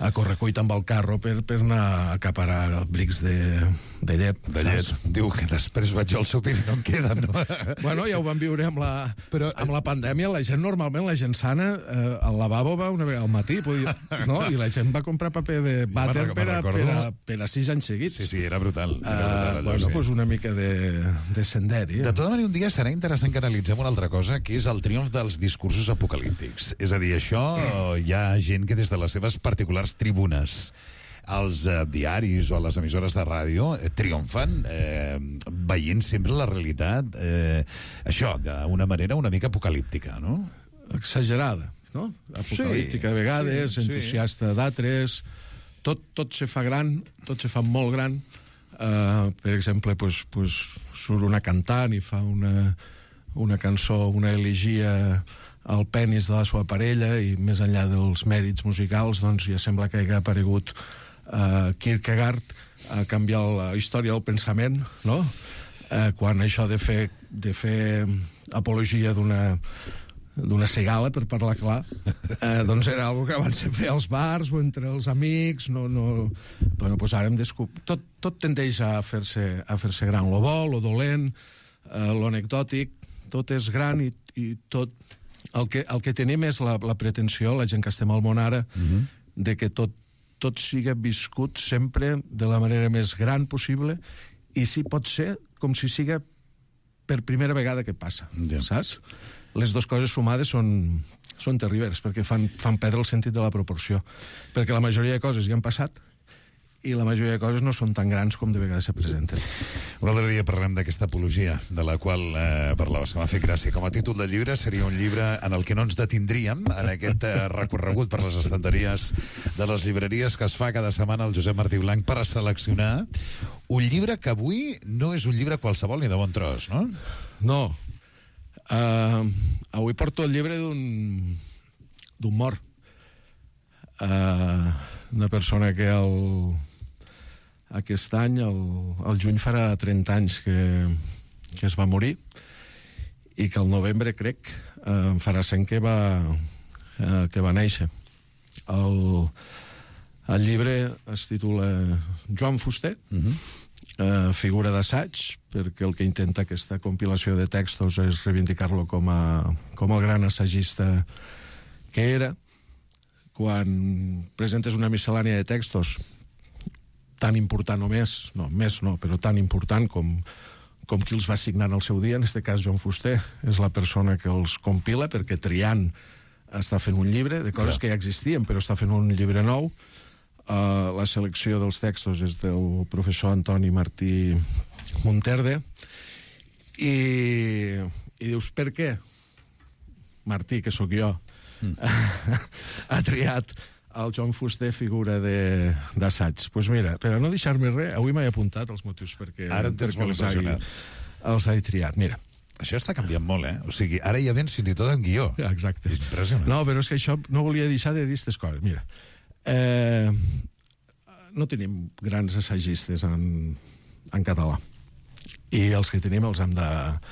a correcuit amb el carro per, per anar a acaparar brics de, de llet. De llet. Saps? Diu que després vaig al súper i no en queden, no? Bueno, ja ho vam viure amb la, Però, amb la pandèmia. La gent, normalment, la gent sana, eh, al lavabo va una vegada al matí, podia, no? I la gent va comprar paper de vàter me'n per, a, recordo. per, a, per a sis anys seguits. Sí, sí, era brutal. Era brutal Uh, allò, bueno, sí. pues una mica de, de senderi. De tota manera, un dia serà interessant que analitzem una altra cosa, que és el triomf dels discursos apocalíptics. És a dir, això hi ha gent que des de les seves particulars tribunes als eh, diaris o a les emissores de ràdio eh, triomfen eh, veient sempre la realitat eh, això, d'una manera una mica apocalíptica, no? Exagerada, no? Apocalíptica Sí, a vegades, sí, sí. entusiasta d'altres. Tot, tot se fa gran, tot se fa molt gran. Uh, per exemple, pues, pues, surt una cantant i fa una, una cançó, una elegia al penis de la seva parella, i més enllà dels mèrits musicals, doncs ja sembla que hagi aparegut uh, Kierkegaard a canviar la història del pensament, no? Uh, quan això de fer, de fer apologia d'una d'una cigala, per parlar clar, eh, doncs era algo que van fer als bars o entre els amics. No, no... Bueno, doncs ara hem descobert... Tot, tot tendeix a fer-se a fer-se gran. Lo bo, lo dolent, eh, lo anecdòtic, tot és gran i, i tot... El que, el que tenim és la, la pretensió, la gent que estem al món ara, uh-huh. de que tot, tot siga viscut sempre de la manera més gran possible, i si pot ser com si siga per primera vegada que passa, yeah. saps? Les dues coses sumades són, són terribles, perquè fan, fan perdre el sentit de la proporció. Perquè la majoria de coses ja han passat i la majoria de coses no són tan grans com de vegades se presenten. Un altre dia parlarem d'aquesta apologia de la qual eh, parlaves, que m'ha fet gràcia. Com a títol del llibre seria un llibre en el que no ens detindríem en aquest eh, recorregut per les estanteries de les llibreries que es fa cada setmana el Josep Martí Blanc per a seleccionar un llibre que avui no és un llibre qualsevol ni de bon tros, no? No. Uh, avui porto el llibre d'un d'un mort. Uh, una persona que el, aquest any, el, el juny, farà trenta anys que, que es va morir, i que al novembre, crec, uh, farà cent que va, uh, que va néixer. El, el llibre es titula Joan Fuster, uh-huh. Uh, figura d'assaig, perquè el que intenta aquesta compilació de textos és reivindicar-lo com a, com el gran assagista que era. Quan presentes una miscel·lània de textos tan important o més, no, més no, però tan important com, com qui els va signar en el seu dia, en aquest cas Joan Fuster, és la persona que els compila, perquè triant està fent un llibre de coses Clar. que ja existien, però està fent un llibre nou. Uh, la selecció dels textos és del professor Antoni Martí Monterde, i, i dius, per què Martí, que sóc jo, mm. ha triat el Joan Fuster figura d'assaig? Doncs pues mira, per a no deixar-me res, avui m'he apuntat els motius perquè ara en tens molt impressionat. Els he triat. Mira, això està canviant molt, eh? O sigui, ara ja vens fins i tot en guió. Exacte. És impressionant. No, però és que això no volia deixar de dir aquestes coses. Mira, Eh, no tenim grans assagistes en, en català, i els que tenim els hem de,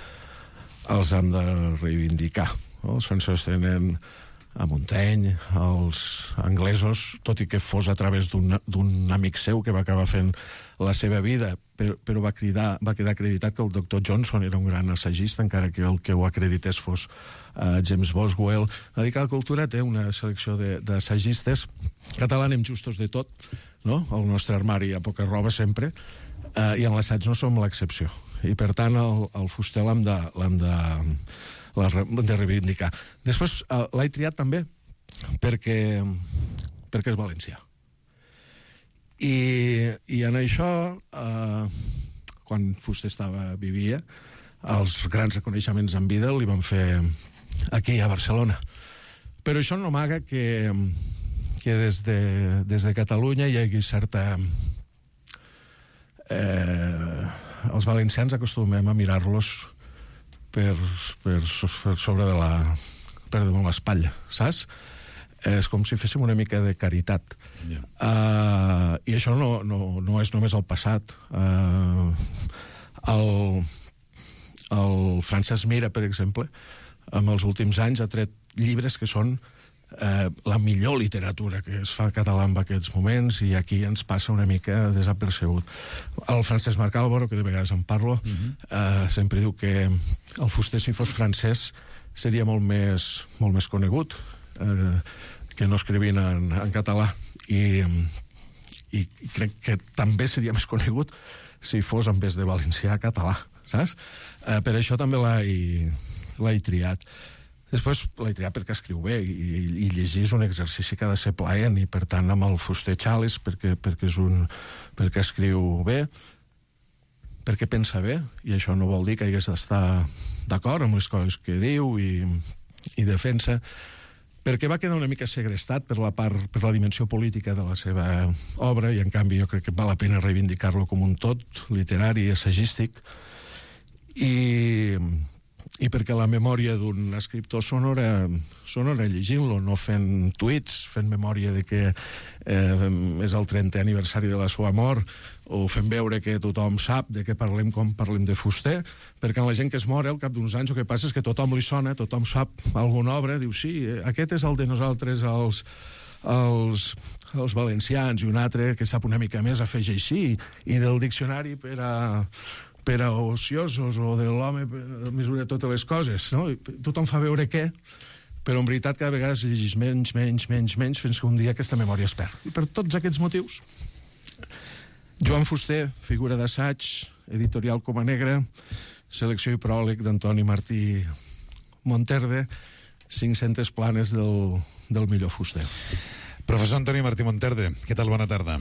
els hem de reivindicar, no? Els francesos tenen a Montaigne, els anglesos, tot i que fos a través d'un amic seu que va acabar fent la seva vida, però, però va, cridar, va quedar acreditat que el doctor Johnson era un gran assagista, encara que el que ho acredités fos uh, James Boswell. La Dica de la Cultura té una selecció d'assagistes. Català anem justos de tot, no? Al nostre armari hi ha poca roba sempre, uh, i en l'assaig no som l'excepció. I per tant el, el Fuster l'hem de, l'hem de, de reivindicar. Després uh, l'he triat també perquè, perquè és valencià. I, i en això, eh, quan Fuster estava, vivia, els grans reconeixements en vida li van fer aquí a Barcelona. Però això no amaga que, que des, de, des de Catalunya hi hagi certa... Eh, els valencians acostumem a mirar-los per, per, per sobre de la... per damunt l'espatlla, saps? És com si féssim una mica de caritat. Yeah. Uh, I això no, no, no és només el passat. Uh, el, el Francesc Mira, per exemple, en els últims anys ha tret llibres que són eh, la millor literatura que es fa en català en aquests moments, i aquí ens passa una mica desapercebut. El Francesc Marc Álvaro, que de vegades en parlo, uh-huh. eh, sempre diu que el Fuster, si fos francès, seria molt més, molt més conegut, eh, que no escrivint en, en català, i, i crec que també seria més conegut si fos en vez de valencià català, saps? Eh, per això també l'he l'he triat. Després l'he triat perquè escriu bé, i, i llegir és un exercici que ha de ser plaent, i per tant amb el Fuster Chales, perquè, perquè, és un, perquè escriu bé, perquè pensa bé, i això no vol dir que hagués d'estar d'acord amb les coses que diu i, i defensa, perquè va quedar una mica segrestat per la part, per la dimensió política de la seva obra, i en canvi jo crec que val la pena reivindicar-lo com un tot, literari i assagístic, i, i perquè la memòria d'un escriptor sonora, sonora llegint-lo, no fent tuits, fent memòria de que eh, és el trentè aniversari de la seva mort, o fent veure que tothom sap de què parlem quan parlem de Fuster, perquè la gent que es mor al cap d'uns anys el que passa és que tothom li sona, tothom sap alguna obra, diu sí, aquest és el de nosaltres els, els, els valencians, i un altre que sap una mica més afegeix així, i del diccionari per a, per a ociosos, o de l'home mesura totes les coses, no? Tothom fa veure què, però en veritat cada vegada llegis menys, menys, menys, menys, fins que un dia aquesta memòria es perd. I per tots aquests motius, Joan Fuster, figura d'assaig, editorial Coma Negra, selecció i pròleg d'Antoni Martí Monterde, cinc-centes planes del, del millor Fuster. Professor Antoni Martí Monterde, què tal? Bona tarda.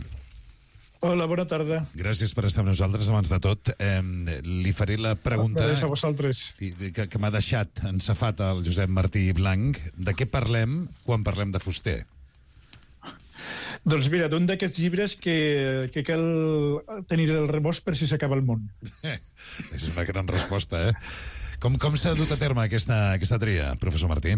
Hola, bona tarda. Gràcies per estar amb nosaltres. Abans de tot, eh, li faré la pregunta Gràcies a vosaltres. que, que m'ha deixat ensafat el Josep Martí Blanc. De què parlem quan parlem de Fuster? Doncs mira, d'un d'aquests llibres que, que cal tenir el rebost per si s'acaba el món. És una gran resposta, eh? Com, com s'ha dut a terme aquesta, aquesta tria, professor Martí?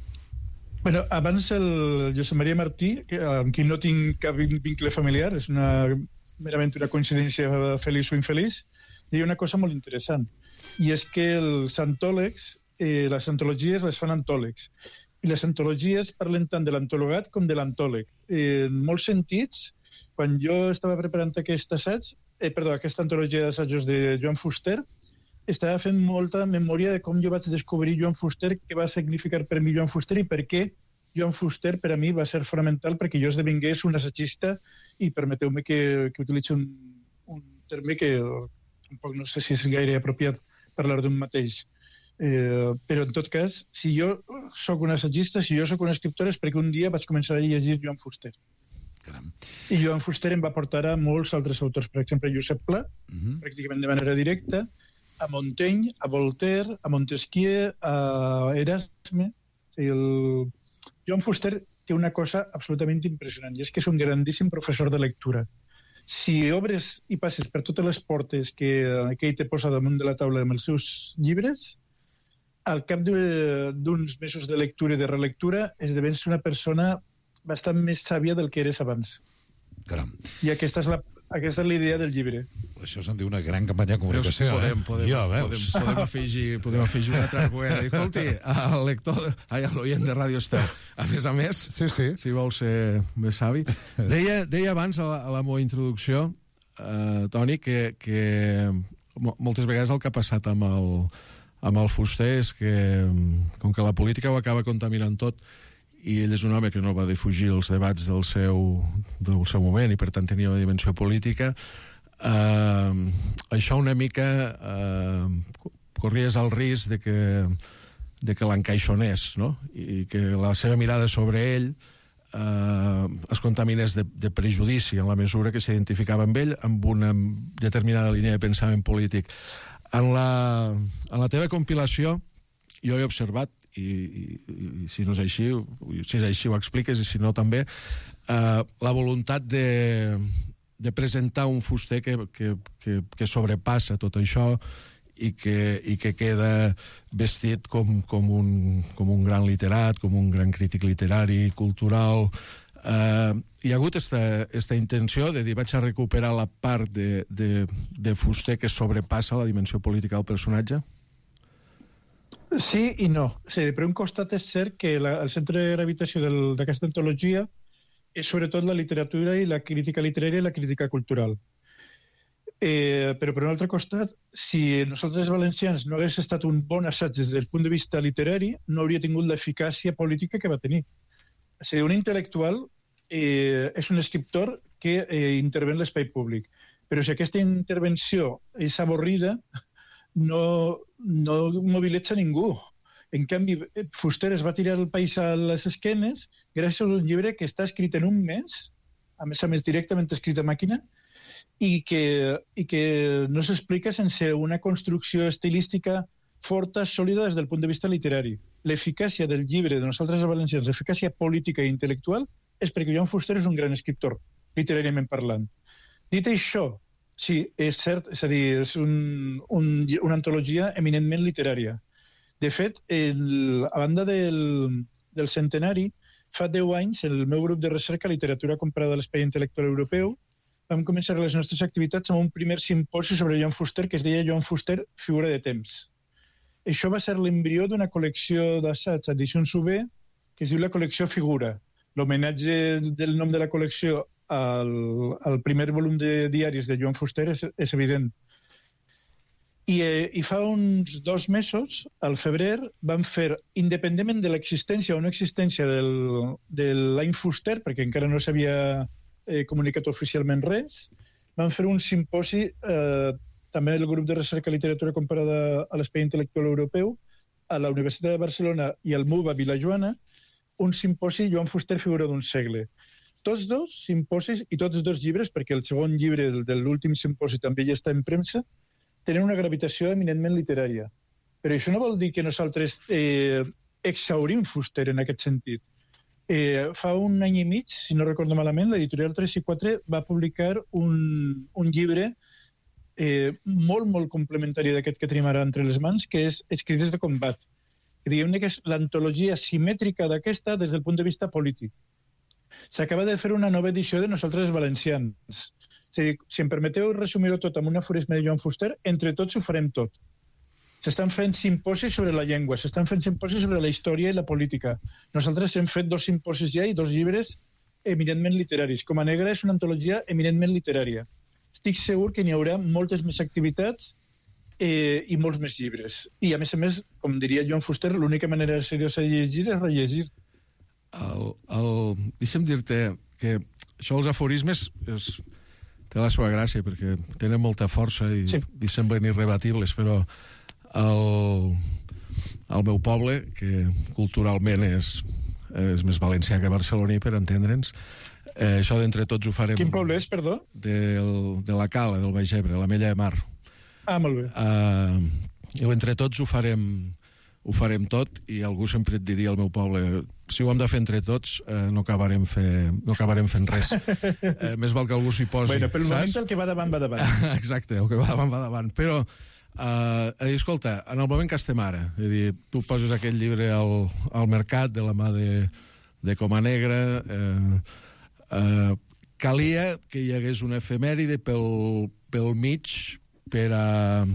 Bueno, abans el Josep Maria Martí, que, amb qui no tinc cap vincle familiar, és una, merament una coincidència feliç o infeliç, deia una cosa molt interessant, i és que els antòlegs, eh, les antologies les fan antòlegs, i les antologies parlen tant de l'antologat com de l'antòleg. Eh, en molts sentits, quan jo estava preparant aquest assaig, eh, perdó, aquesta antologia d'assajos de Joan Fuster, estava fent molta memòria de com jo vaig descobrir Joan Fuster, què va significar per mi Joan Fuster i per què Joan Fuster per a mi va ser fonamental perquè jo esdevingués un assagista, i permeteu-me que, que utilitzi un, un terme que tampoc no sé si és gaire apropiat parlar d'un mateix. Eh, però en tot cas, si jo sóc un assagista, si jo sóc una escriptora, és perquè un dia vaig començar a llegir Joan Fuster. Caram. I Joan Fuster em va portar a molts altres autors, per exemple Josep Pla, uh-huh. pràcticament de manera directa, a Montaigne, a Voltaire, a Montesquieu, a Erasme. O sigui, el... Joan Fuster té una cosa absolutament impressionant, i és que és un grandíssim professor de lectura. Si obres i passes per totes les portes que, que ell te posa damunt de la taula amb els seus llibres, al cap d'uns mesos de lectura i de relectura esdevens una persona bastant més sàvia del que eres abans. Caram. I aquesta és la, aquesta és la idea del llibre. Això se'n diu una gran campanya de comunicació, podem, eh? podem, Jo, podem, podem, afegir, podem afegir una altra cosa. Escolti, al lector, ai, a l'oient de Ràdio Estel, a més a més, sí, sí. si vol ser més savi, deia, deia abans a la, a la meva introducció, eh, Toni, que, que moltes vegades el que ha passat amb el, amb el Fuster és que, com que la política ho acaba contaminant tot, i ell és un home que no va defugir els debats del seu, del seu moment, i per tant tenia una dimensió política, eh, això una mica eh, corries el risc de que, de que l'encaixonés, no? I que la seva mirada sobre ell eh, es contaminés de, de prejudici en la mesura que s'identificava amb ell amb una determinada línia de pensament polític. En la, en la teva compilació jo he observat, i, i, i si no és així, si és així ho expliques, i si no també, eh, la voluntat de, de presentar un Fuster que, que, que, que sobrepassa tot això i que, i que queda vestit com, com, un, com un gran literat, com un gran crític literari, cultural. Eh, hi ha hagut aquesta intenció de dir vaig a recuperar la part de, de, de Fuster que sobrepassa la dimensió política del personatge? Sí i no. Sí, per un costat és cert que la, el centre de gravitació del- d'aquesta antologia és sobretot la literatura i la crítica literària i la crítica cultural. Eh, però per un altre costat, si nosaltres valencians no hagués estat un bon assaig des del punt de vista literari, no hauria tingut l'eficàcia política que va tenir. És a dir, un intel·lectual eh, és un escriptor que eh, intervé en l'espai públic. Però si aquesta intervenció és avorrida, no, no mobilitza ningú. En canvi, Fuster es va tirar el país a les esquenes gràcies a un llibre que està escrit en un mes, a més a més directament escrit a màquina, i que, i que no s'explica sense una construcció estilística forta, sòlida des del punt de vista literari. L'eficàcia del llibre de nosaltres els valencians, l'eficàcia política i intel·lectual, és perquè Joan Fuster és un gran escriptor, literàriament parlant. Dit això, sí, és cert, és a dir, és un, un, una antologia eminentment literària. De fet, el, a banda del, del centenari, fa deu anys, el meu grup de recerca Literatura comparada a l'espai intel·lectual europeu, vam començar les nostres activitats amb un primer simposi sobre Joan Fuster que es deia Joan Fuster, figura de temps. Això va ser l'embrió d'una col·lecció d'assaig a edicions U B que es diu la col·lecció Figura. L'homenatge del nom de la col·lecció al, al primer volum de diaris de Joan Fuster és, és evident. I, eh, I fa uns dos mesos, al febrer, vam fer, independentment de l'existència o no existència del, de l'any Fuster, perquè encara no s'havia eh, comunicat oficialment res, vam fer un simposi, eh, també el grup de recerca literatura comparada a l'espai intel·lectual europeu, a la Universitat de Barcelona i al MUB a Vilajoana, un simposi Joan Fuster, figura d'un segle. Tots dos simposis i tots dos llibres, perquè el segon llibre de l'últim simposi també ja està en premsa, tenen una gravitació eminentment literària. Però això no vol dir que nosaltres eh, exhaurim Fuster en aquest sentit. Eh, fa un any i mig, si no recordo malament, l'editorial tres i quatre va publicar un, un llibre eh, molt, molt complementari d'aquest que tenim ara entre les mans, que és Escrits de combat. Que diguem que és l'antologia simètrica d'aquesta des del punt de vista polític. S'acaba de fer una nova edició de Nosaltres els Valencians. És a dir, si em permeteu resumir-ho tot amb un aforisme de Joan Fuster, entre tots ho farem tot. S'estan fent simposis sobre la llengua, s'estan fent simposis sobre la història i la política. Nosaltres hem fet dos simposis ja i dos llibres eminentment literaris. Com a Negra és una antologia eminentment literària. Estic segur que n'hi haurà moltes més activitats eh, i molts més llibres. I, a més a més, com diria Joan Fuster, l'única manera seriosa de llegir és rellegir. El, el, deixa'm dir-te que això dels aforismes és, té la seva gràcia perquè tenen molta força i, sí. i semblen irrebatibles, però el, el meu poble, que culturalment és, és més valencià que barceloní, per entendre'ns, eh, això d'entre tots ho farem... Quin poble és, perdó? Del, de la Cala, del Baix Ebre, la Mella de Mar. Ah, molt bé. Uh, i entre tots ho farem, ho farem tot, i algú sempre et diria al meu poble, si ho hem de fer entre tots, eh, no, acabarem fe, no acabarem fent res. Eh, més val que algú s'hi posi. Bueno, pel moment saps? el que va davant va davant. Exacte, el que va davant va davant. Però, eh, escolta, en el moment que estem ara, és a dir, tu poses aquell llibre al, al mercat de la mà de, de Coma Negra, eh, eh, calia que hi hagués una efemèride pel, pel mig per a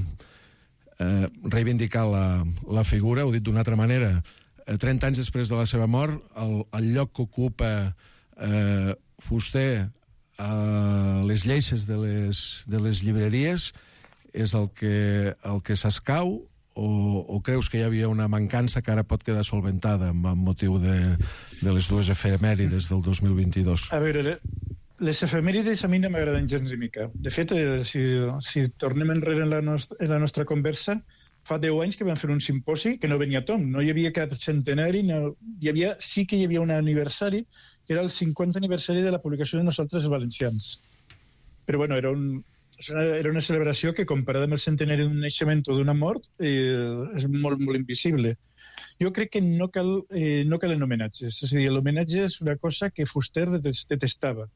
eh, reivindicar la, la figura, ho dit d'una altra manera, trenta anys després de la seva mort, el, el lloc que ocupa eh, Fuster a les lleixes de les, de les llibreries és el que, el que s'escau o, o creus que hi havia una mancança que ara pot quedar solventada amb, amb motiu de, de les dues efemèrides del dos mil vint-i-dos? A veure, les efemèrides a mi no m'agraden gens ni mica. De fet, eh, si, si tornem enrere en la, nost en la nostra conversa, fa deu anys que vam fer un simposi que no venia a tom, no hi havia cap centenari, no, hi havia, sí que hi havia un aniversari, que era el cinquanta aniversari de la publicació de Nosaltres els Valencians. Però bueno, era, un, era una celebració que comparada amb el centenari d'un naixement o d'una mort eh, és molt, molt invisible. Jo crec que no, cal, eh, no calen homenatges, és a dir, l'homenatge és una cosa que Fuster detestava.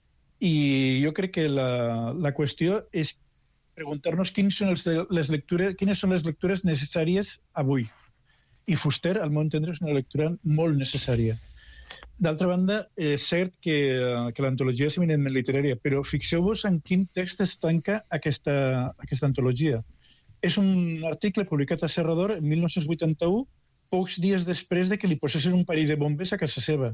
I jo crec que la, la qüestió és preguntar-nos quines són, els, les lectures, quines són les lectures necessàries avui. I Fuster, al meu entendre, és una lectura molt necessària. D'altra banda, és cert que, que l'antologia és eminentment literària, però fixeu-vos en quin text es tanca aquesta, aquesta antologia. és un article publicat a Serrador en mil nou-cents vuitanta-u, pocs dies després de que li posessin un parell de bombes a casa seva.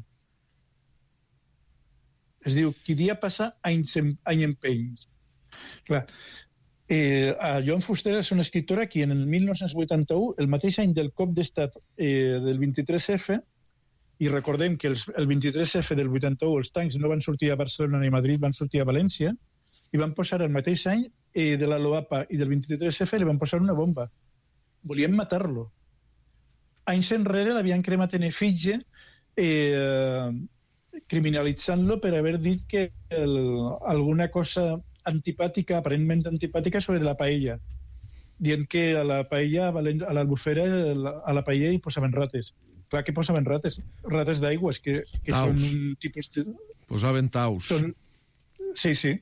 Es diu, qui dia passa, any, any empenys. Clar, eh, a Joan Fuster és una escriptora qui en el mil nou-cents vuitanta-u, el mateix any del cop d'estat eh, del vint-i-tres efa, i recordem que els, el vint-i-tres efa del vuitanta-u els tancs no van sortir a Barcelona ni a Madrid, van sortir a València, i van posar el mateix any eh, de la Loapa i del vint-i-tres efa li van posar una bomba. Volien matar-lo. Anys enrere l'havien cremat en efitge eh, criminalitzant-lo per haver dit que el, alguna cosa antipàtica, aparentment antipàtica, sobre la paella, dient que a la paella, a l'Albufera, a la paella hi posaven rates. Clar que posaven rates, rates d'aigua, que, que són un tipus de... Posaven taus. Són... Sí, sí.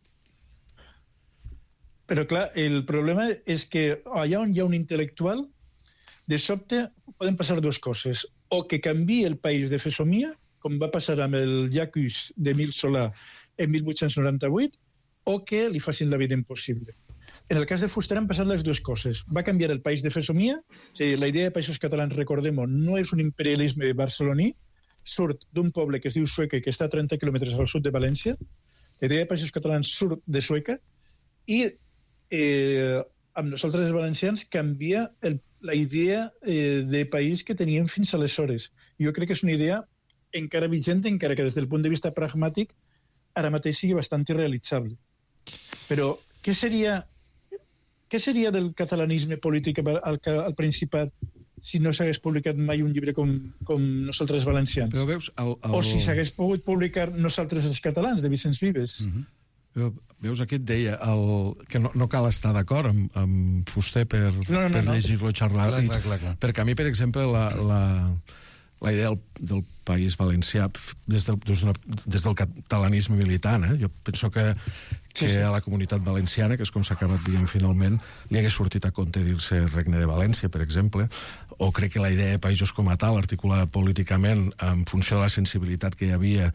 Però clar, el problema és que allà on hi ha un intel·lectual, de sobte poden passar dues coses. O que canvi el país de fesomia, com va passar amb el Jacques d'Emile Solà en mil vuit-cents noranta-vuit, o que li facin la vida impossible. En el cas de Fuster han passat les dues coses. Va canviar el país de fesomia, és a dir, la idea de països catalans, recordem-ho, no és un imperialisme barceloní, surt d'un poble que es diu Sueca i que està a trenta quilòmetres al sud de València. La idea de països catalans surt de Sueca i eh, amb nosaltres els valencians canvia el, la idea eh, de país que teníem fins aleshores. Jo crec que és una idea encara vigent, encara que des del punt de vista pragmàtic ara mateix sigui bastant irrealitzable. Però què seria, què seria del catalanisme polític al, al Principat si no s'hagués publicat mai un llibre com, com Nosaltres valencians? Però veus, el, el... O si s'hagués pogut publicar Nosaltres els catalans, de Vicenç Vives. Uh-huh. Però, veus, aquí et deia el, que no, no cal estar d'acord amb, amb Fuster per, no, no, per no, llegir-lo, xerrar. Clar, clar, clar, clar. Perquè a mi, per exemple, la... la la idea del, del país valencià des del, des, des del catalanisme militant. Eh? Jo penso que, que a la comunitat valenciana, que és com s'ha acabat dient finalment, li hagués sortit a compte dir-se Regne de València, per exemple, o crec que la idea de països com a tal, articulada políticament en funció de la sensibilitat que hi havia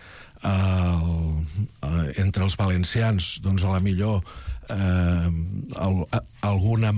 eh, entre els valencians, doncs a la millor eh, el, alguna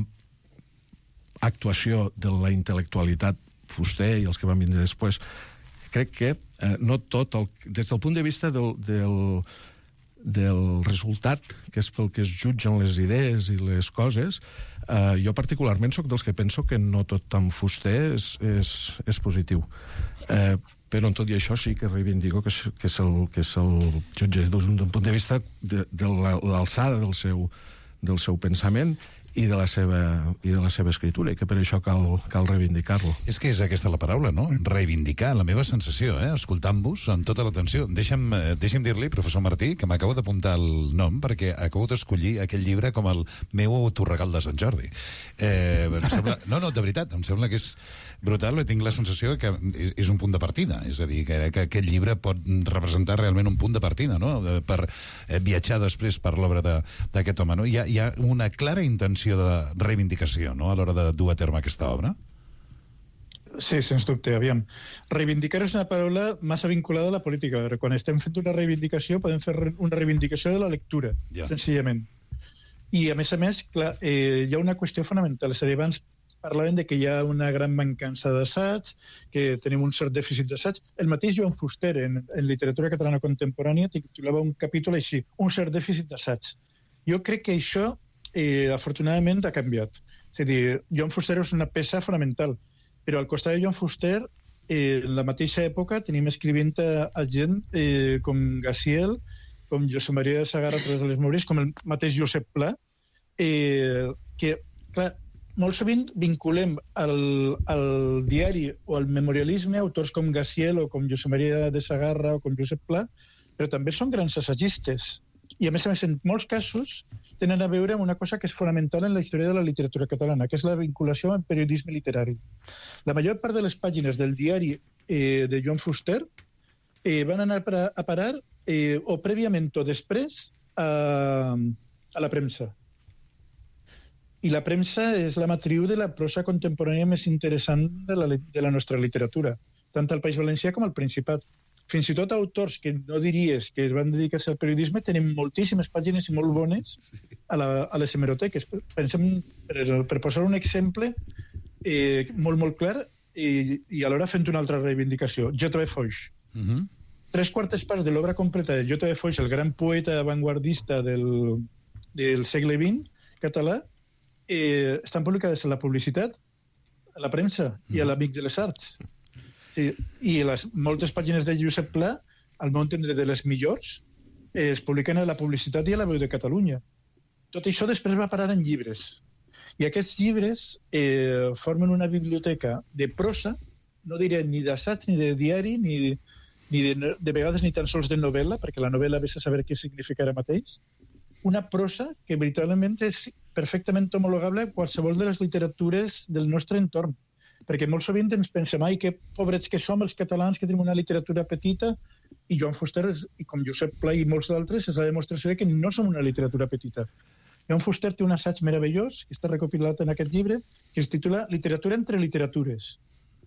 actuació de la intel·lectualitat Fuster i els que van vindre després, crec que eh, no tot, el, des del punt de vista del, del, del resultat, que és pel que es jutgen les idees i les coses, eh, jo particularment sóc dels que penso que no tot amb Fuster és, és, és positiu. Eh, però en tot i això sí que reivindico que, que, és, el, que és el jutge des d'un punt de vista de, de l'alçada del seu, del seu pensament i de la seva, i de la seva escritura, i que per això cal, cal reivindicar-lo. És que és aquesta la paraula, no? Reivindicar, la meva sensació, eh? Escoltant-vos amb tota l'atenció. Deixa'm, deixa'm dir-li, professor Martí, que m'acabo d'apuntar el nom, perquè acabo d'escollir aquell llibre com el meu autorregal de Sant Jordi. Eh, em sembla, no, no, de veritat, em sembla que és brutal, i tinc la sensació que és un punt de partida, és a dir, que, que aquest llibre pot representar realment un punt de partida, no?, per viatjar després per l'obra d'aquest home, no? Hi ha, hi ha una clara intenció de reivindicació, no?, a l'hora de dur a terme aquesta obra? Sí, sens dubte, aviam. Reivindicar és una paraula massa vinculada a la política. Quan estem fent una reivindicació, podem fer una reivindicació de la lectura, ja. Senzillament. I, a més a més, clar, eh, hi ha una qüestió fonamental. És a dir, abans parlaven de que hi ha una gran mancança d'assaig, que tenim un cert dèficit d'assaig. El mateix Joan Fuster, en, en literatura catalana contemporània, titulava un capítol així, un cert dèficit d'assaig. Jo crec que això, eh, afortunadament, ha canviat. És a dir, Joan Fuster és una peça fonamental, però al costat de Joan Fuster, eh, en la mateixa època, tenim escrivint a, a gent eh, com Gaziel, com Josep Maria de Sagarra a través de les memòries, com el mateix Josep Pla, eh, que, clar, molt sovint vinculem al, al diari o al memorialisme autors com Gaziel o com Josep Maria de Sagarra o com Josep Pla, però també són grans assagistes. I, a més a més, en molts casos tenen a veure amb una cosa que és fonamental en la història de la literatura catalana, que és la vinculació amb periodisme literari. La major part de les pàgines del diari eh, de Joan Fuster eh, van anar a parar eh, o prèviament o després a, a la premsa. I la premsa és la matriu de la prosa contemporània més interessant de la, de la nostra literatura, tant al País Valencià com al Principat. fins i tot autors que no diries que es van dedicar-se al periodisme tenen moltíssimes pàgines i molt bones a, la, a les hemeroteques. Pensem, per, per posar un exemple eh, molt, molt clar i, i alhora fent una altra reivindicació. J V Foix. Uh -huh. Tres quartes parts de l'obra completa de J V Foix, el gran poeta avantguardista del, del segle vint català, eh, estan publicades en la publicitat, a la premsa i a l'Amic de les Arts. Sí, i les moltes pàgines de Josep Pla, al meu entendre de les millors, eh, es publiquen a la publicitat i a la Veu de Catalunya. Tot això després va parar en llibres. I aquests llibres eh, formen una biblioteca de prosa, no diré ni d'assaig, ni de diari, ni, ni de, de vegades ni tan sols de novel·la, perquè la novel·la vés a saber què significa ara mateix, una prosa que veritablement és perfectament homologable a qualsevol de les literatures del nostre entorn. Perquè molt sovint ens pensem, ai, que pobrets que som els catalans, que tenim una literatura petita, i Joan Fuster, i com Josep Pla i molts d'altres, és la demostració de que no som una literatura petita. Joan Fuster té un assaig meravellós, que està recopilat en aquest llibre, que es titula Literatura entre literatures.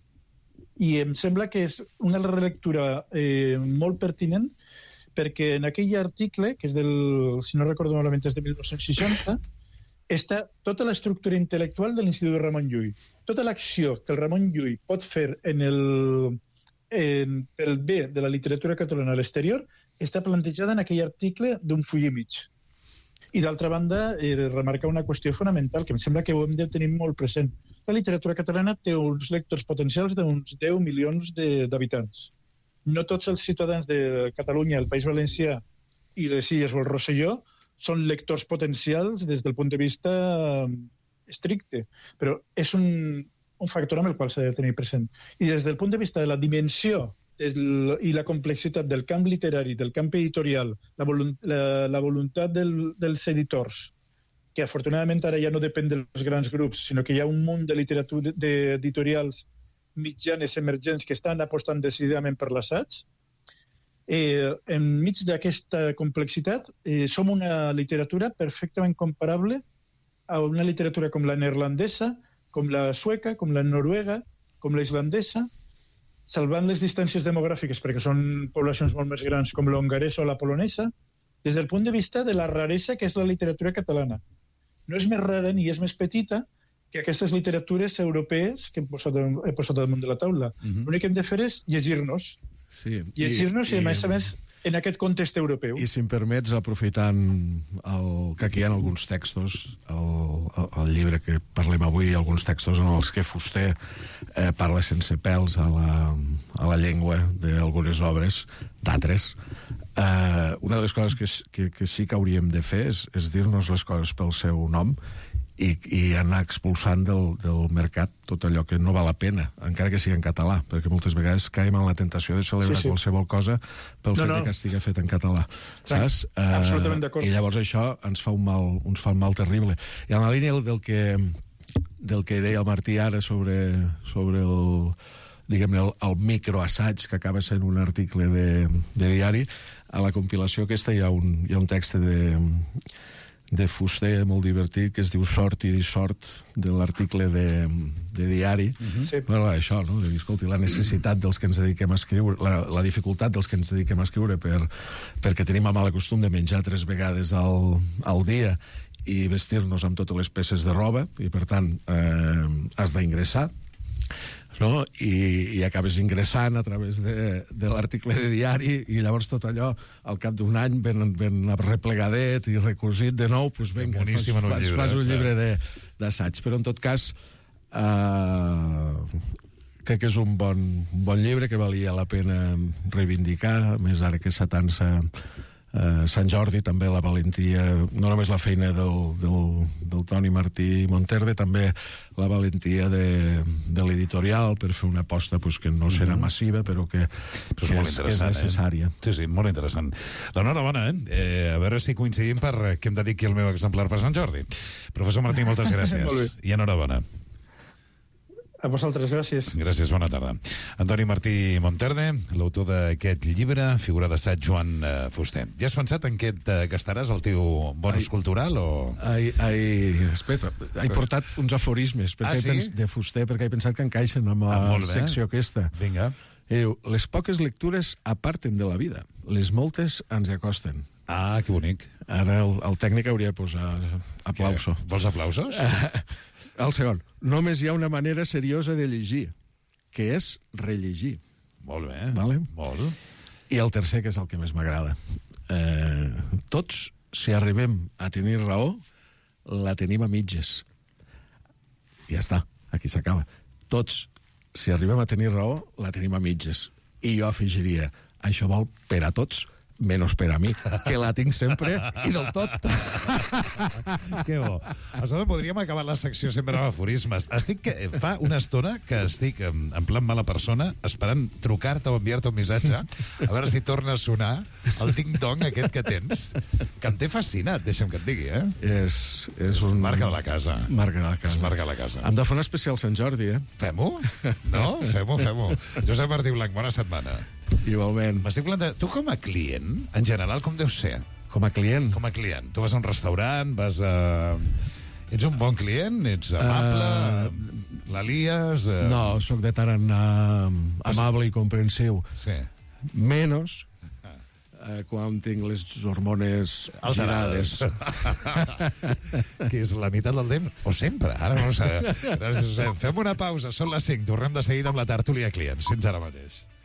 I em sembla que és una relectura eh, molt pertinent, perquè en aquell article, que és del, si no recordo malament, és de mil nou-cents seixanta, està tota l'estructura intel·lectual de l'Institut Ramon Llull. Tota l'acció que el Ramon Llull pot fer en el, en, pel bé de la literatura catalana a l'exterior està plantejada en aquell article d'un full i mig. I d'altra banda, eh, remarcar una qüestió fonamental, que em sembla que ho hem de tenir molt present. La literatura catalana té uns lectors potencials d'uns deu milions d'habitants. No tots els ciutadans de Catalunya, el País Valencià i les Illes o el Rosselló són lectors potencials des del punt de vista estricte, però és un, un factor amb el qual s'ha de tenir present. I des del punt de vista de la dimensió del, i la complexitat del camp literari, del camp editorial, la, volunt, la, la voluntat del, dels editors, que afortunadament ara ja no depèn dels grans grups, sinó que hi ha un munt de literatura d'editorials mitjanes emergents que estan apostant decididament per l'assaig. Eh, enmig d'aquesta complexitat, eh, som una literatura perfectament comparable a una literatura com la neerlandesa, com la sueca, com la noruega, com la islandesa, salvant les distàncies demogràfiques, perquè són poblacions molt més grans, com l'hongaresa o la polonesa, des del punt de vista de la raresa que és la literatura catalana. No és més rara ni és més petita que aquestes literatures europees que hem posat, he posat damunt de la taula. Uh-huh. L'únic que hem de fer és llegir-nos. Sí, llegir-nos i, i, a més a més, en aquest context europeu. I si em permets, aprofitant el, que aquí hi ha alguns textos, el, el, el llibre que parlem avui, alguns textos en els que Fuster eh, parla sense pèls a la, a la llengua d'algunes obres, d'altres. Eh, una de les coses que, que, que sí que hauríem de fer és, és dir-nos les coses pel seu nom i, i anar expulsant del, del mercat tot allò que no val la pena, encara que sigui en català, perquè moltes vegades caiem en la tentació de celebrar sí, sí. qualsevol cosa pel no, fet no. que estigui fet en català. Saps? Absolutament d'acord. Uh, I llavors això ens fa un mal, ens fa un mal terrible. I en la línia del que, del que deia el Martí ara sobre, sobre el, diguem-ne, el, el microassaig que acaba sent un article de, de diari, a la compilació aquesta hi ha un, hi ha un text de... de Fuster molt divertit que es diu Sort i dissort de l'article de, de diari. Uh-huh. Sí. Bueno, això, no? De dir, escolti, la necessitat dels que ens dediquem a escriure, la, la dificultat dels que ens dediquem a escriure per, perquè tenim el mal costum de menjar tres vegades al, al dia i vestir-nos amb totes les peces de roba i, per tant, eh, has d'ingressar, no? I, i acabes ingressant a través de, de l'article de diari i llavors tot allò, al cap d'un any ben, ben replegadet i recosit de nou, doncs vinga, fas, fas, fas un llibre d'assaig. Però en tot cas eh, crec que és un bon, un bon llibre que valia la pena reivindicar, més ara que s'atansa Uh, Sant Jordi, també la valentia, no només la feina del, del, del Toni Martí Monterde, també la valentia de, de l'editorial per fer una aposta pues, que no serà massiva, però que, però que, és, que és necessària. Eh? Sí, sí, molt interessant. L'enhorabona, eh? eh? A veure si coincidim per que em dediqui el meu exemplar per Sant Jordi. Professor Martí, moltes gràcies. I enhorabona. A vosaltres, gràcies. Gràcies, bona tarda. Antoni Martí Monterde, l'autor d'aquest llibre, figura d'assaig Joan Fuster. Ja has pensat en què et gastaràs el teu bonus ai, cultural o...? Ai, ai, espera, he portat uns aforismes perquè ah, sí? pens, de Fuster perquè he pensat que encaixen amb la ah, secció aquesta. Vinga. I diu, les poques lectures aparten de la vida, les moltes ens acosten. Ah, que bonic. Ara el, el tècnic hauria de posar aplauso. Què? Vols aplausos? El segon. Només hi ha una manera seriosa de llegir, que és rellegir. Molt bé. Vale? Molt. I el tercer, que és el que més m'agrada. Eh, tots, si arribem a tenir raó, la tenim a mitges. Ja està, aquí s'acaba. Tots, si arribem a tenir raó, la tenim a mitges. I jo afegiria, això val per a tots, menys per a mi, que la tinc sempre i del tot. Que bo. Aleshores podríem acabar la secció sempre amb aforismes. Estic que, fa una estona que estic en, en plan mala persona esperant trucar-te o enviar-te un missatge a veure si torna a sonar el ting-tong aquest que tens, que em té fascinat, deixa'm que et digui, eh? És, és un... Marca de la casa. Marca de la casa. És marca de la casa. Hem de fer un especial Sant Jordi, eh? Fem-ho? No? Fem-ho, fem-ho. Josep Martí Blanc, bona setmana. Igualment. M'estic plantejant, tu com a client, en general, com deus ser? Com a client? Com a client. Tu vas a un restaurant, vas a... Ets un bon client? Ets amable? Uh... La lies? Uh... No, sóc de tant en uh, amable i comprensiu. Sí. Menos uh, quan tinc les hormones girades. Que és la meitat del temps? O sempre? Ara no ho sé. Gràcies, Josep. Fem una pausa, són les cinc. Tornem de seguida amb la tertúlia clients. Fins ara mateix.